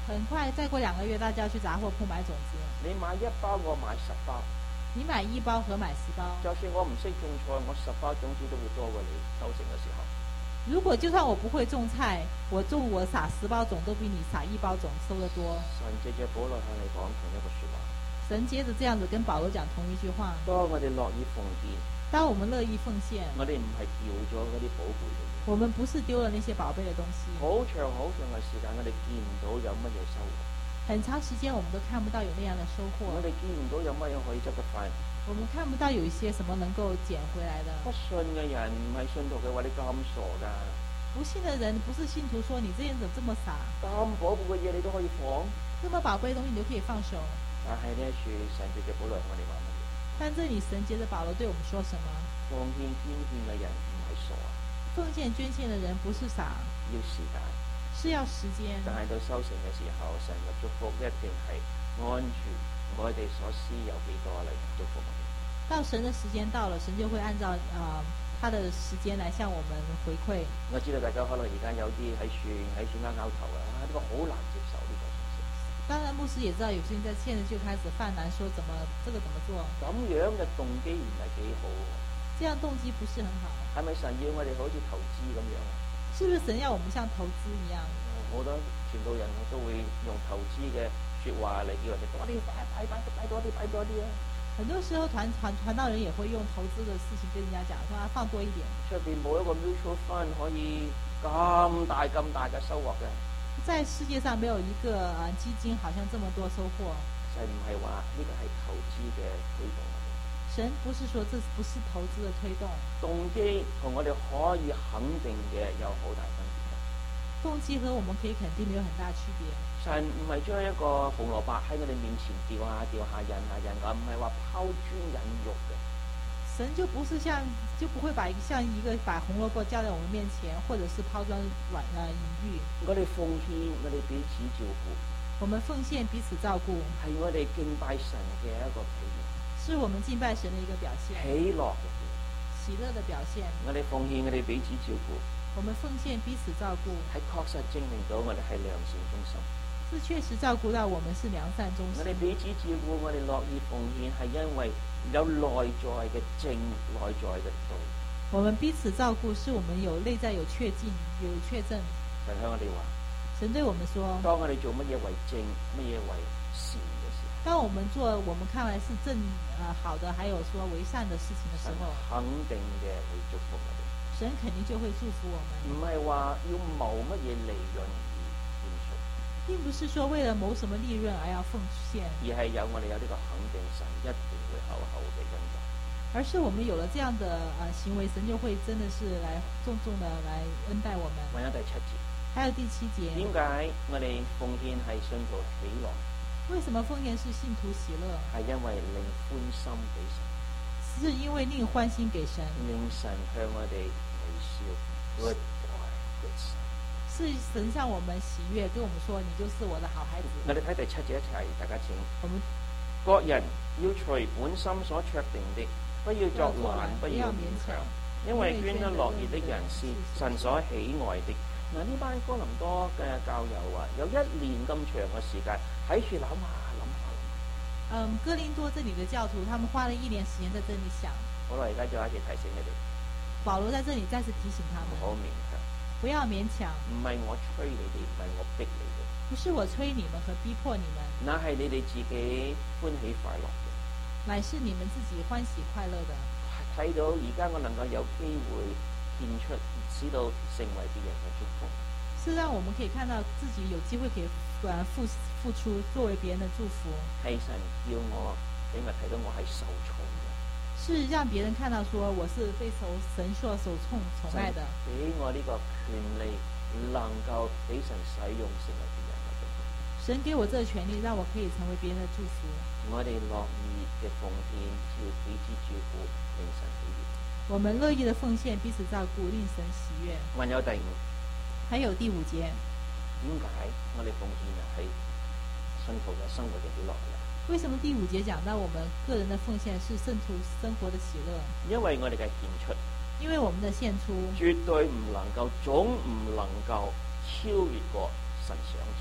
很快再過兩個月，大家要去雜貨鋪買種子。 你買一包，我買十包。 你買一包和買十包。 就算我唔識種菜，我十包種子都會多過你收成嘅時候。 如果就算我不會種菜，我種我撒十包種都比你撒一包種收得多。 神藉着保羅向你講同一個說話。 神接着這樣子跟保羅講同一句話。 當我哋樂意奉獻， 當我們樂意奉獻， 我哋唔係掉咗嗰啲寶貝嘅嘢。 我們不是丟了那些寶貝的東西。 好長好長嘅時間，我哋見唔到有乜嘢收穫。 很長時間我們都看不到有那樣的收穫。 我哋見唔到有乜嘢可以執得翻。 我們看不到有一些什麼能夠撿回來的。 不信嘅人唔係信徒嘅話，你咁傻噶？ 不信的人不是信徒說你這人怎麼這麼傻？ 咁寶貝嘅嘢你都可以放？ 這麼寶貝的東西你都可以放手？ 但係呢一處神藉着保羅同我哋話乜嘢？ 但這裡神藉着保羅對我們說什麼？ 奉獻捐獻嘅人唔係傻。 奉獻捐獻的人不是傻， 要時間， 是要時間。 但係到收成嘅時候，神嘅祝福一定係按住我哋所施有幾多嚟祝福我哋。 到神的時間到了，神就會按照啊、呃、他的時間來向我們回饋。 我知道大家可能而家有啲喺算喺算拗拗頭啊，呢、這個好難接受呢、這個信息。 當然牧師也知道，有些人在現在就開始犯難，說怎麼這個怎麼做？ 咁樣嘅動機唔係幾好。 這樣動機不是很好。 係咪神要我哋好似投資咁樣啊？ 是不是神要我們像投資一樣？ 好多傳道人都會用投資嘅說話嚟叫人哋多啲擺擺擺擺多啲擺多啲啊！ 很多時候傳傳傳道人也會用投資的事情跟人家講，說啊放多一點。 出邊冇一個 mutual fund 可以咁大咁大嘅收穫嘅。 在世界上沒有一個啊基金好像這麼多收穫。 神唔係話呢個係投資嘅推動。 神不是說這不是投資的推動， 動機同我哋可以肯定嘅有好大分別。 動機和我們可以肯定的有很大區別。 神唔係將一個紅蘿蔔喺我哋面前掉下掉下引下引下，唔係話拋磚引玉嘅。 神就不是像就不會把像一個把紅蘿蔔交在我們面前，或者是拋磚引啊引玉。 我哋奉獻，我哋彼此照顧。 我們奉獻彼此照顧， 係我哋敬拜神嘅一個體現。 是我們敬拜神的一個表現， 喜樂嘅喜樂的表現。 我哋奉獻，我哋彼此照顧。 我們奉獻彼此照顧， 係確實證明到我哋係良善忠心。 是確實照顧到我們是良善忠心。 我哋彼此照顧，我哋樂意奉獻，係因為有內在嘅正，內在嘅道。 我們彼此照顧，是我們有內在有確進，有確證。 神向我哋話， 神對我們說， 當我哋做乜嘢為正，乜嘢為善嘅時候， 當我們做我們看來是正啊、呃、好的，還有說為善的事情的時候， 肯定嘅會祝福我哋。 神肯定就會祝福我們。 唔係話要謀乜嘢利潤而獻出， 並不是說為了謀什麼利潤而要奉獻， 而係有我哋有呢個肯定，神一定會厚厚嘅恩待。 而是我們有了這樣的啊、呃、行為，神就會真的是來重重的來恩待我們。 還有第七節， 還有第七節， 點解我哋奉獻係信徒喜樂？ 為什麼奉獻是信徒喜樂？ 係因為令歡心俾神， 是因為令歡心給神， 令神向我哋微笑。Good boy, good son。 是神向我們喜悅，跟我們說你就是我的好孩子。 我哋睇第七節一齊，大家請。 我們各人要隨本心所酌定的，不要作難，不要勉強，因為捐得樂意的人是神所喜愛的。嗱，呢班哥林多嘅教友啊，有一年咁長嘅時間喺處諗下諗下。 嗯，哥林多這裡的教徒，他們花了一年時間在這裡想。 好啦，而家再一次提醒你哋。 保羅在這裡再次提醒他們， 唔好勉強， 不要勉強。 唔係我催你哋，唔係我逼你哋。 不是我催你們和逼迫你們， 那係你哋自己歡喜快樂嘅。 乃是你們自己歡喜快樂的。 睇到而家我能夠有機會獻出，使到成為別人嘅祝福。 是讓我們可以看到自己有機會可以呃付付出，作為別人的祝福。 係神叫我俾我睇到我係受寵嘅， 是讓別人看到說我是被受神所受寵寵愛的。 俾我呢個權利，能夠俾神使用成為別人嘅祝福。 神給我這個權利，讓我可以成為別人的祝福。 我哋樂意嘅奉獻，照彼此照顧，令神喜悅。 我們樂意的奉獻，彼此照顧，令神喜悅。 還有第五， 還有第五節， 點解我哋奉獻係信徒嘅生活嘅喜樂嘅？ 為什麼第五節講到我們個人的奉獻是聖徒生活的喜樂？ 因為我哋嘅獻出， 因為我們的獻出絕對唔能夠，總唔能夠超越過神賞賜。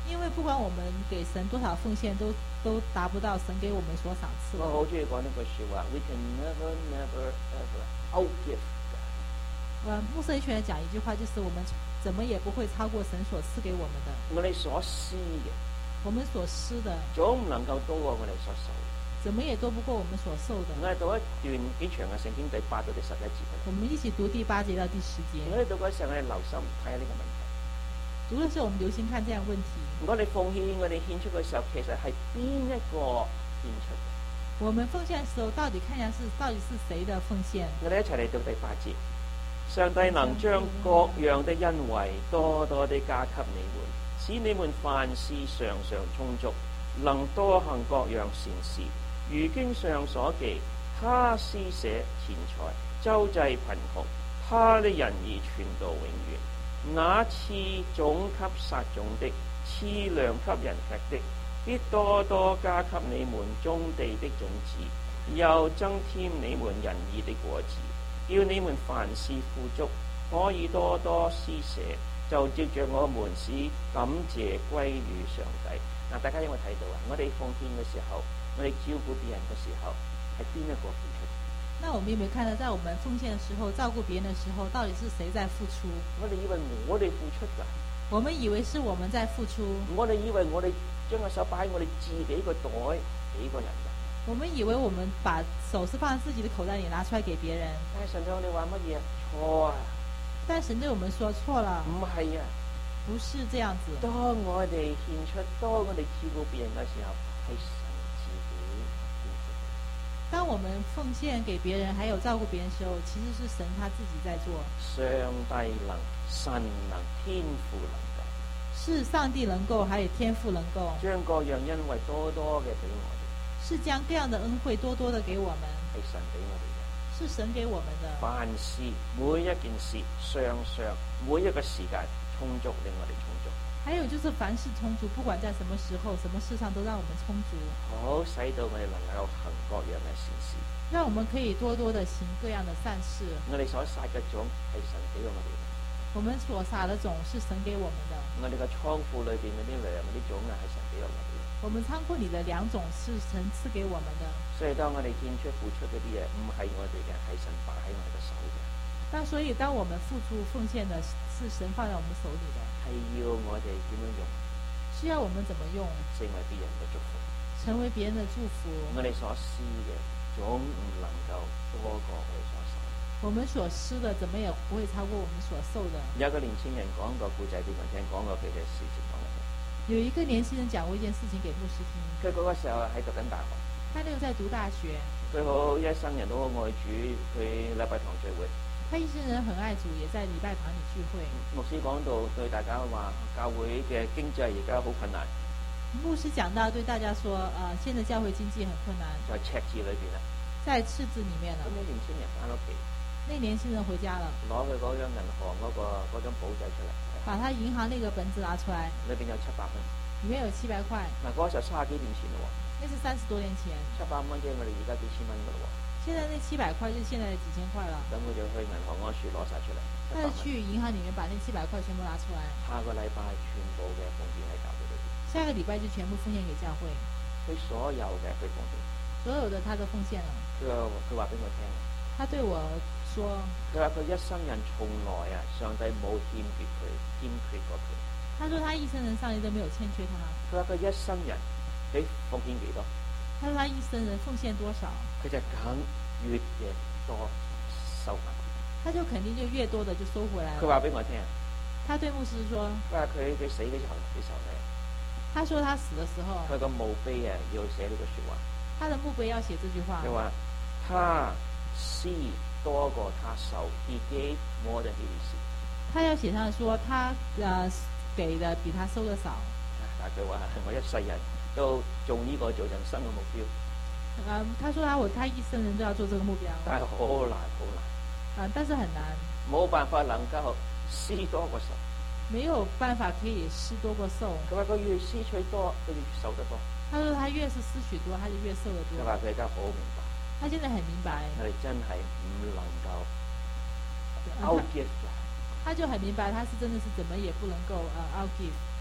因為不管我們給神多少奉獻，都都達不到神給我們所賞賜我的。 好中意講呢句説話 ：We can never, never, ever outgive。 呃，牧師以前講一句話，就是我們怎麼也不會超過神所賜給我們的。 我哋所施嘅， 我們所施的， 總唔能夠多過我哋所受。 怎麼也多不過我們所受的。 我哋讀一段幾長嘅聖經，第八到第十一節。 我們一起讀第八節到第十節。 我哋讀嗰時候，我哋留心睇下呢個問題。 讀的時候，我們留心看這樣問題。 我哋奉獻，我哋獻出嘅時候，其實係邊一個獻出嘅？ 我們奉獻的時候，到底看一下是到底是誰的奉獻？ 我哋一齊嚟讀第八節。上帝能將各樣的恩惠多多地加給你們，使你們凡事常常充足，能多行各樣善事。如經上所記，他施捨錢財，周濟貧窮，他的仁義傳到永遠。那賜種給撒種的，賜糧給人吃的，必多多加給你們種地的種子，又增添你們仁義的果子，叫你們凡事富足，可以多多施捨，就照着我們使感謝歸於上帝。嗱，大家有冇睇到啊？我哋奉獻嘅時候，我哋照顧別人嘅時候，係邊一個付出？ 那我們有沒有看到，在我們奉獻的時候，照顧別人的時候，到底是誰在付出？ 我哋以為我哋付出㗎， 我們以為是我們在付出， 我哋以為我哋將個手擺喺我哋自己個袋俾個人㗎。 我們以為我們把手是放在自己的口袋裏拿出來給別人。 但係神對我哋話乜嘢？錯啊！ 但神對我們說錯了， 唔係啊！ 不是這樣子。 當我哋獻出，當我哋照顧別人嘅時候，係神自己獻出。 當我們奉獻給別人，還有照顧別人的時候，其實是神他自己在做。 上帝能、神能、天父能夠， 是上帝能夠，還有天父能夠， 將各樣恩惠多多嘅俾我哋。 是將各樣的恩惠多多的給我們， 係神俾我哋嘅。 是神給我們的。 凡事每一件事，常常每一個時間充足，令我哋充足。 還有就是凡事充足，不管在什麼時候、什麼事上，都讓我們充足， 好使到我哋能夠行各樣嘅善事。 讓我們可以多多的行各樣的善事。 我哋所撒嘅種係神俾我哋嘅。 我們所撒的種是神給我們的。 我哋嘅倉庫裏邊嗰啲糧、嗰啲種啊，係神俾我哋嘅。 我們倉庫裏的兩種是神賜給我們的。 所以當我哋獻出、付出嗰啲嘢，唔係我哋嘅，係神擺喺我哋嘅手嘅。 但所以當我們付出奉獻的，是神放在我們手裏的。 係要我哋點樣用？ 是要我們怎麼用？ 成為別人嘅祝福。 成為別人的祝福。 我哋所施嘅總唔能夠多過我哋所受。 我們所施的，怎麼也不會超過我們所受的。 有個年輕人講個故仔俾我聽，講過佢嘅事情講嚟聽。 有一個年輕人講過一件事情給牧師聽。 佢嗰個時候喺讀緊大學。 他那個在讀大學。 佢好一生人都好愛主，佢禮拜堂聚會。 他一生人很愛主，也在禮拜堂裏聚會。 牧師講到對大家話，教會嘅經濟而家好困難。 牧師講到對大家說，呃，現在教會經濟很困難， 在赤字裏邊啦， 在赤字裡面啦。 咁啲年輕人翻屋企， 那年輕人回家了， 攞佢嗰張銀行嗰、那個嗰張簿仔出嚟， 把他銀行那個本子拿出來， 裏邊有七百蚊。 裡面有七百塊。 嗱，嗰時候三十幾年前咯喎， 那是三十多年前。 七百蚊即係我哋而家幾千蚊噶咯喎。 現在那七百塊就是現在的幾千塊了。 咁佢就去銀行嗰處攞晒出嚟。 他就去銀行裡面把那七百塊全部拿出來。 下個禮拜全部嘅奉獻喺教會裏邊。 下個禮拜就全部奉獻給教會。 佢所有嘅佢奉獻。 所有的他都奉獻了。 佢話佢話俾我聽。 他對我說。 佢話佢一生人從來啊，上帝冇欠缺佢，欠缺過佢。 他說他一生人上帝都沒有欠缺他。 佢話佢一生人，佢奉獻幾多？ 他說他一生人奉獻多少？ 佢就梗越嘅多收埋。 他就肯定就越多的就收回來了。 佢話俾我聽。 他對牧師說。 佢話佢佢死嘅時候幾時候咧？ 他說他死的時候。 佢個墓碑啊，要寫呢個説話。 他的墓碑要寫這句話。 佢話他施多過他受 ，He gave more than he received。 他要寫上說他呃給的比他收的少。 但係佢話我一世人都做呢個做人生嘅目標。 嗯，他說他我他一生人都要做這個目標。 但係好難好難。 啊，但是很難。 冇辦法能夠施多過受。 沒有辦法可以施多過受。 佢話佢越施取多，佢越受得多。 他說他越是施許多，他就越受得多。 佢話佢而家好明白。 他現在很明白。 我哋真係唔能夠 outgive。 他就很明白，他是真的是怎麼也不能夠呃 outgive。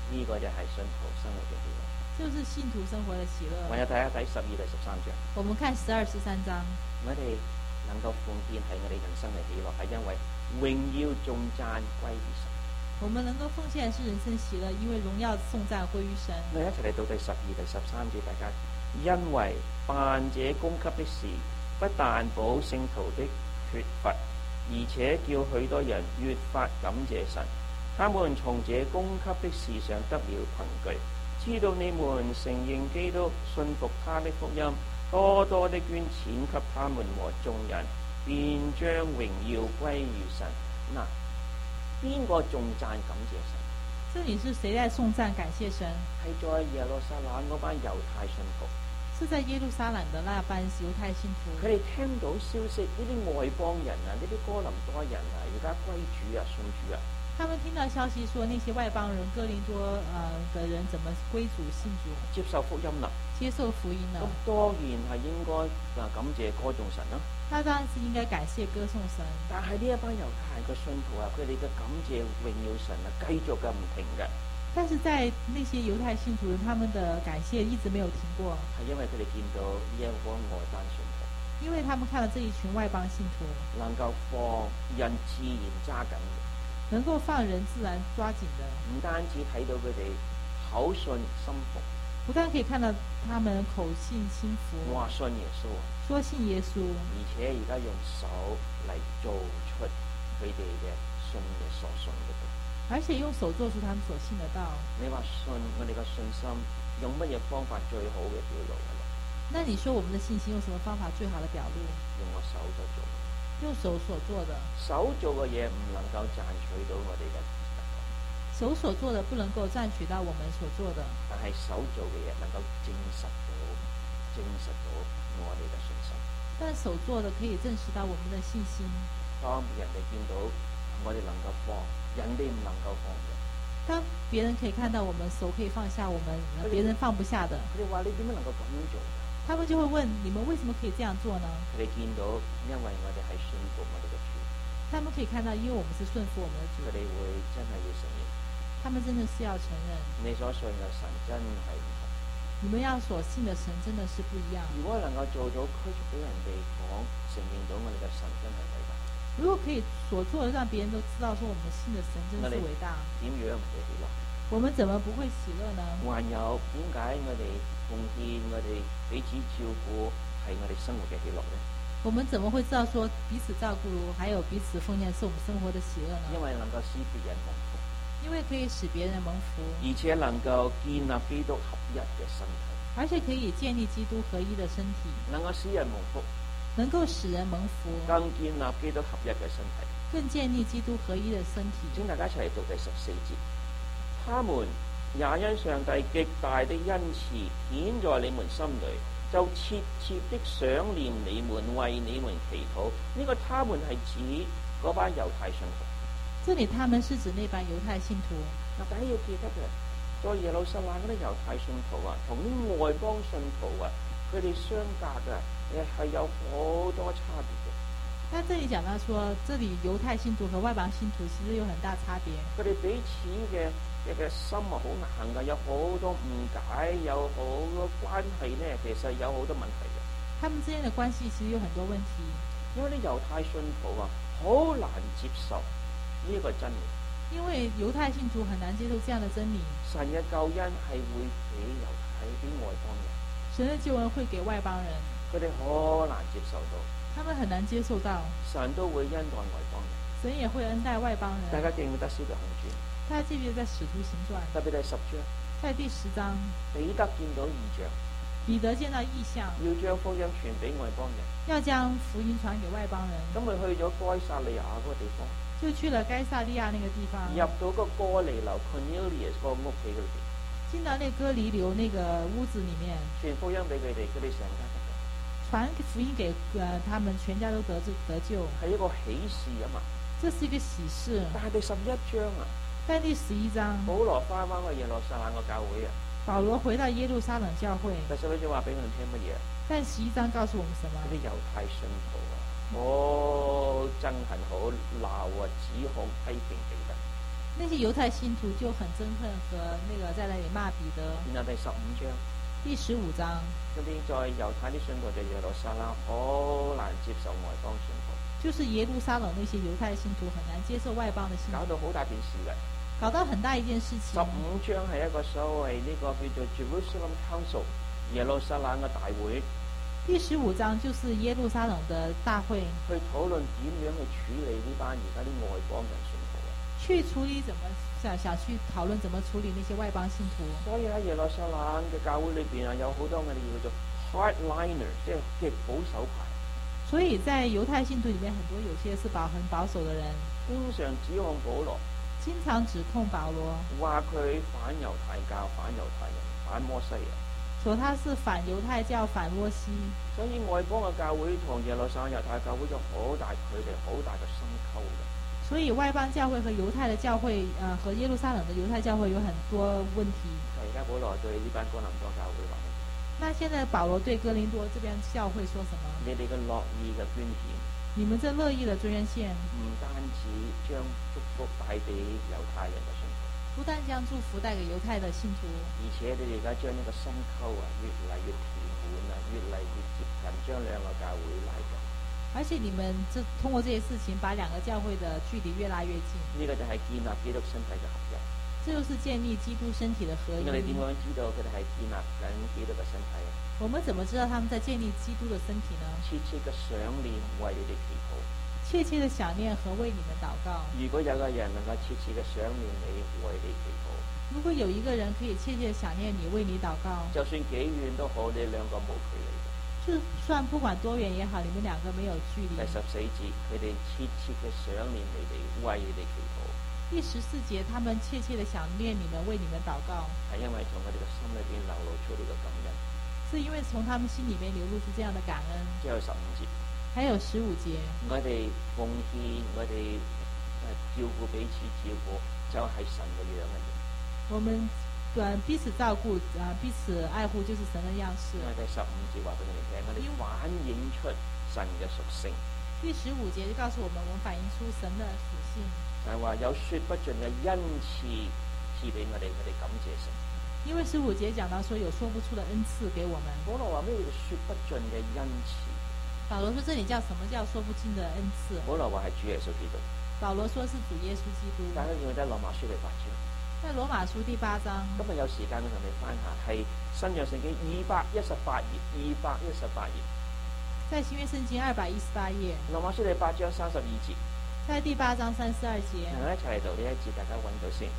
呢、個就係信徒生活嘅喜樂。 就是信徒生活的喜樂。 我有睇下第十二、第十三章。 我們看十二、十三章。 我哋能夠奉獻係我哋人生嘅喜樂，係因為榮耀頌讚歸於神。 我們能夠奉獻是人生喜樂，因為榮耀頌讚歸於神。 我哋一齊嚟到第十二、第十三節，大家因為辦這供給的事，不但補聖徒的缺乏，而且叫許多人越發感謝神。他們從這供給的事上得了憑據，知道你們承認基督，信服他的福音，多多的捐錢給他們和眾人，便將榮耀歸於神。嗱，邊個頌讚感謝神？ 這裡是誰在頌讚感謝神？ 係在耶路撒冷嗰班猶太信徒。 是在耶路撒冷的那班猶太信徒。 佢哋聽到消息，呢啲外邦人啊，呢啲哥林多人啊，而家歸主啊，信主啊。 他們聽到消息說，那些外邦人哥林多呃的人怎麼歸主信主， 接受福音啦， 接受福音啦。 咁當然係應該啊感謝歌頌神啦。 那當然是應該感謝歌頌神。 但係呢一班猶太人嘅信徒啊，佢哋嘅感謝榮耀神啊，繼續嘅唔停嘅。 但是在那些猶太信徒，他們的感謝一直沒有停過。 係因為佢哋見到呢一幫外邦信徒， 因為他們看到這一群外邦信徒能夠放人自然揸緊嘅， 能夠放人自然抓緊的， 唔單止睇到佢哋口信心服， 不但可以看到他們口信心服， 話信耶穌， 說信耶穌， 而且而家用手嚟做出佢哋嘅信嘅所信嘅道。 而且用手做出他們所信的道。 你話信我哋嘅信心用乜嘢方法最好嘅表露嘅？ 那你說我們的信心用什麼方法最好的表露？ 用我手就做， 用手所做的。 手做嘅嘢唔能夠賺取到我哋嘅， 手所做的不能夠賺取到我們所做的， 但係手做嘅嘢能夠證實到證實到我哋嘅信心。 但手做的可以證實到我們的信心。 當人哋見到我哋能夠放，人哋唔能夠放嘅。 當別人可以看到我們手可以放下，我們別人放不下的， 佢哋話你點樣能夠咁樣做？ 他們就會問：你們為什麼可以這樣做呢？ 佢哋見到，因為我哋係信服我哋嘅主。 他們可以看到，因為我們是順服我們的主。 佢哋會真係要承認， 他們真的是要承認， 你所信嘅神真係唔同。 你們要所信的神真的是不一樣。 如果能夠做到驅逐俾人哋講，承認到我哋嘅神真係偉大。 如果可以所做的讓別人都知道說我們信的神真是偉大， 點樣唔會喜樂？ 我們怎麼不會喜樂呢？ 還有點解我哋奉獻、我哋彼此照顧係我哋生活嘅喜樂呢？ 我們怎麼會知道說彼此照顧還有彼此奉獻是我們生活的喜樂呢？ 因為能夠使別人蒙福， 因為可以使別人蒙福， 而且能夠建立基督合一嘅身體， 而且可以建立基督合一的身體， 能夠使人蒙福， 能夠使人蒙福， 更建立基督合一嘅身體， 更建立基督合一的身體。 請大家一齊嚟讀第十四節。他們也因上帝極大的恩慈顯在你們心裏，就切切的想念你們，為你們祈禱。呢、這個他們係指嗰班猶太信徒。 這裡他們是指那班猶太信徒。 嗱，大家要記得嘅，在耶路撒冷嗰啲猶太信徒啊，同啲外邦信徒啊，佢哋相隔嘅誒係有好多差別嘅。 但這裡講到說，這裡猶太信徒和外邦信徒其實有很大差別。 佢哋彼此嘅嘅嘅心啊好硬噶，有好多誤解，有好多關係呢，其實有好多問題嘅。 他們之間的關係其實有很多問題， 因為啲猶太信徒啊，好難接受呢一個真理。 因為猶太信徒很難接受這樣的真理。 神嘅救恩係會俾猶太啲外邦人， 神嘅救恩會給外邦人， 佢哋好難接受到。 他們很難接受到， 神都會恩待外邦人， 神也會恩待外邦人。 大家記唔記得《使徒行傳》？ 大家記唔記得在《使徒行傳》？ 特別係十章， 在第十章， 彼得見到異象， 彼得見到異象， 要將福音傳俾外邦人， 要將福音傳給外邦人。 咁佢去咗該撒利亞嗰個地方， 就去了該撒利亞那個地方， 入到個哥尼流 Cornelius 個屋企嗰度， 進到那哥尼流那個屋子裡面， 傳福音俾佢哋，佢哋成家得救， 傳福音給呃他們全家都得得救， 係一個喜事啊嘛。 這是一個喜事。 但係第十一章啊， 在第十一章， 保羅翻返去耶路撒冷個教會啊， 保羅回到耶路撒冷教會。 第十一章話俾我哋聽乜嘢？ 但十一章告訴我們什麼？ 嗰啲猶太信徒啊，好憎恨，好鬧啊，指控批評彼得。 那些猶太信徒就很憎恨和那個在那裡罵彼得。 然後第十五章， 第十五章， 嗰啲在猶太啲信徒就耶路撒冷好難接受外邦信徒， 就是耶路撒冷那些猶太信徒很難接受外邦的信徒， 搞到好大件事嘅。 搞到很大一件事情。 十五章係一個所謂呢個叫做 Jerusalem Council 耶路撒冷嘅大會。 第十五章就是耶路撒冷的大會， 去討論點樣去處理呢班而家啲外邦人信徒啊。 去處理怎麼想想去討論怎麼處理那些外邦信徒。 所以喺耶路撒冷嘅教會裏邊啊，有好多我哋叫做 hardliner， 即係極保守派。 所以在猶太信徒裡面，很多有些是保很保守的人， 經常指控保羅， 經常指控保羅， 話佢反猶太教、反猶太人、反摩西啊。 說他是反猶太教、反摩西。 所以外邦嘅教會同耶路撒冷猶太教會有好大距離、好大嘅深溝嘅。 所以外邦教會和猶太的教會，呃，和耶路撒冷的猶太教會有很多問題。 而家保羅對呢班哥林多教會話： 那現在保羅對哥林多這邊教會說什麼？ 你哋嘅樂意嘅捐獻， 你們這樂意的捐獻， 唔單止將祝福帶俾猶太人嘅信徒， 不但將祝福帶給猶太的信徒， 而且你哋而家將呢個深溝啊越嚟越填滿啊，越嚟越接近，將兩個教會拉近。 而且你們這通過這些事情，把兩個教會的距離越拉越近。 呢個就係建立基督身體嘅合一。 這就是建立基督身體的合一。 我哋點樣知道佢哋係建立緊基督嘅身體啊？ 我們怎麼知道他們在建立基督的身體呢？ 切切嘅想念為你哋祈禱， 切切的想念和為你們禱告。 如果有個人能夠切切嘅想念你，為你祈禱， 如果有一個人可以切切的想念你，為你禱告， 就算幾遠都好，你兩個冇距離。 就算不管多遠也好，你們兩個沒有距離。 第十四節，佢哋切切嘅想念你哋，為你哋祈禱。 第十四節，他們切切的想念你們，為你們禱告， 係因為從佢哋嘅心裏邊流露出呢個感恩。 是因為從他們心裏面流露出這樣的感恩。 之後十五節， 還有十五節， 我哋奉獻，我哋誒照顧彼此照顧，就係神嘅樣嘅嘢。 我們對彼此照顧，啊彼此愛護，就是神的樣式。 因為第十五節話俾我哋聽，我哋反映出神嘅屬性。 第十五節就告訴我們，我們反映出神的屬性。 就係話有說不盡嘅恩賜賜俾我哋，我哋感謝神。 因為十五節講到說有說不出的恩賜給我們。 保羅話咩叫說不盡嘅恩賜？ 保羅說這裡叫什麼叫說不盡的恩賜？ 保羅話係主耶穌基督。 保羅說是主耶穌基督。 大家記唔記得羅馬書第八章？ 在羅馬書第八章。 今日有時間我同你翻下，係新約聖經二百一十八頁，二百一十八頁。 在新約聖經二百一十八頁。 羅馬書第八章三十二節。 在第八章三十二節。 我一齊嚟讀呢一節，大家揾到先。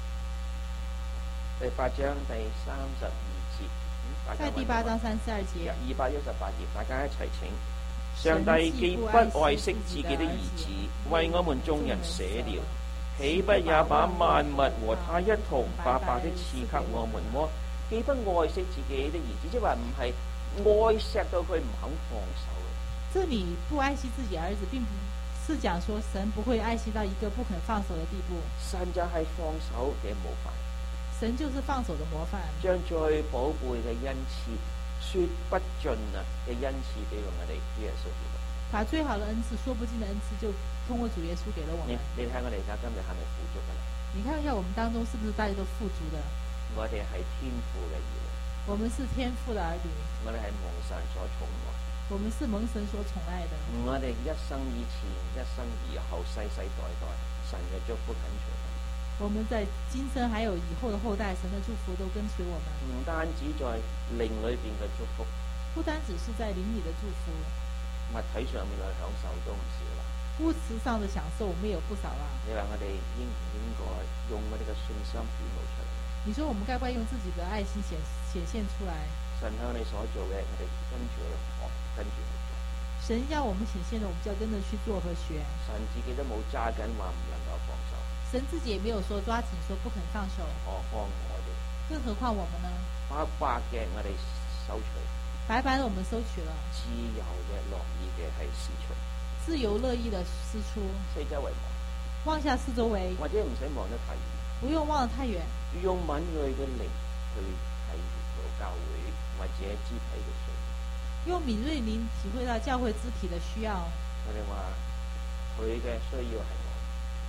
第八章第三十二節。嗯、 在第八章三十二節。 二百一十八頁，大家一齊請。上帝既不愛惜自己的兒子，為我們眾人捨了，豈不也把萬物和他一同白白的賜給我們麼？既不愛惜自己的兒子，即係話唔係愛錫到佢唔肯放手。 這裡不愛惜自己兒子，並不是講說神不會愛惜到一個不肯放手的地步。 神就係放手嘅模範， 神就是放手的模範， 將最寶貝嘅恩賜說不盡啊嘅恩賜俾我哋主耶穌基督。 把最好的恩賜、說不盡的恩賜，就通過主耶穌給了我們。 你睇我哋而家今日係咪富足噶啦？ 你看一下我們當中是不是大家都富足的？ 我哋係天父嘅兒女， 我們是天父的兒女， 我哋係蒙神所寵愛， 我們是蒙神所寵愛的。 我哋一生以前、一生以後、世世代代，神嘅祝福緊隨我哋。 我們在今生還有以後的後代，神的祝福都跟隨我們。 唔單止在靈裏邊嘅祝福， 不單只是在靈裏的祝福， 物體上面嘅享受都唔少啦。 物質上的享受，我們也有不少啦。 你話我哋應唔應該用我哋嘅信心表露出嚟？ 你說我們該不該用自己的愛心顯顯現出來？ 神向你所做嘅，我哋跟住去學，跟住去做。 神要我們顯現的，我們就要跟着去做和學。 神自己都冇揸緊話唔能夠放手。 神自己也沒有說抓緊，說不肯放手。 何況我哋？ 更何況我們呢？ 白白嘅我哋收取， 白白的我們收取了。 自由嘅樂意嘅係施出， 自由樂意的施出。 四周圍望， 望下四周圍， 或者唔使望得太遠， 不用望得太遠。 用敏銳嘅靈去睇到教會或者肢體嘅需要。 用敏銳靈體會到教會肢體的需要。 我哋話佢嘅需要係我，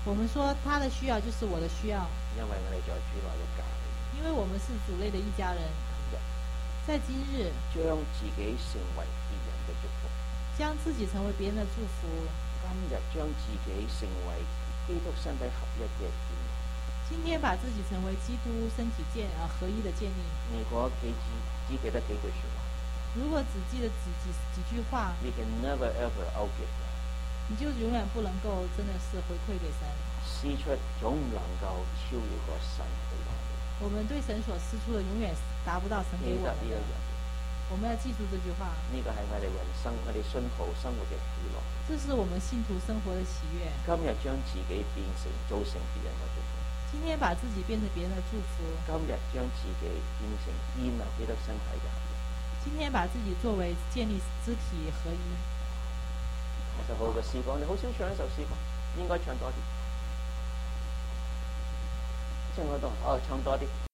我們說他的需要就是我的需要， 因為我哋在主內嘅家裏， 因為我們是主內的一家人。在今日， 將自己成為別人嘅祝福。 將自己成為別人的祝福。 今日將自己成為基督身體合一嘅建立。 今天把自己成為基督身體建啊合一的建立。 如果記只只記得幾句說話， 如果只記得幾幾幾句話， you can never ever outgive。 你就永遠不能夠真的是回饋給神。 施出總唔能夠超越過神俾我哋。 我們對神所施出的永遠達不到神給我們的。我們要記住這句話。 呢個係我哋人生，我哋信徒生活嘅喜樂。 這是我們信徒生活的喜悅。 今日將自己變成造成別人嘅祝福。 今天把自己變成別人的祝福。 今日將自己變成建立基督身體嘅合一。 今天把自己作為建立肢體合一。 其實好嘅詩歌，你好少唱一首詩歌，應該唱多啲。唱嗰度，哦，唱多啲。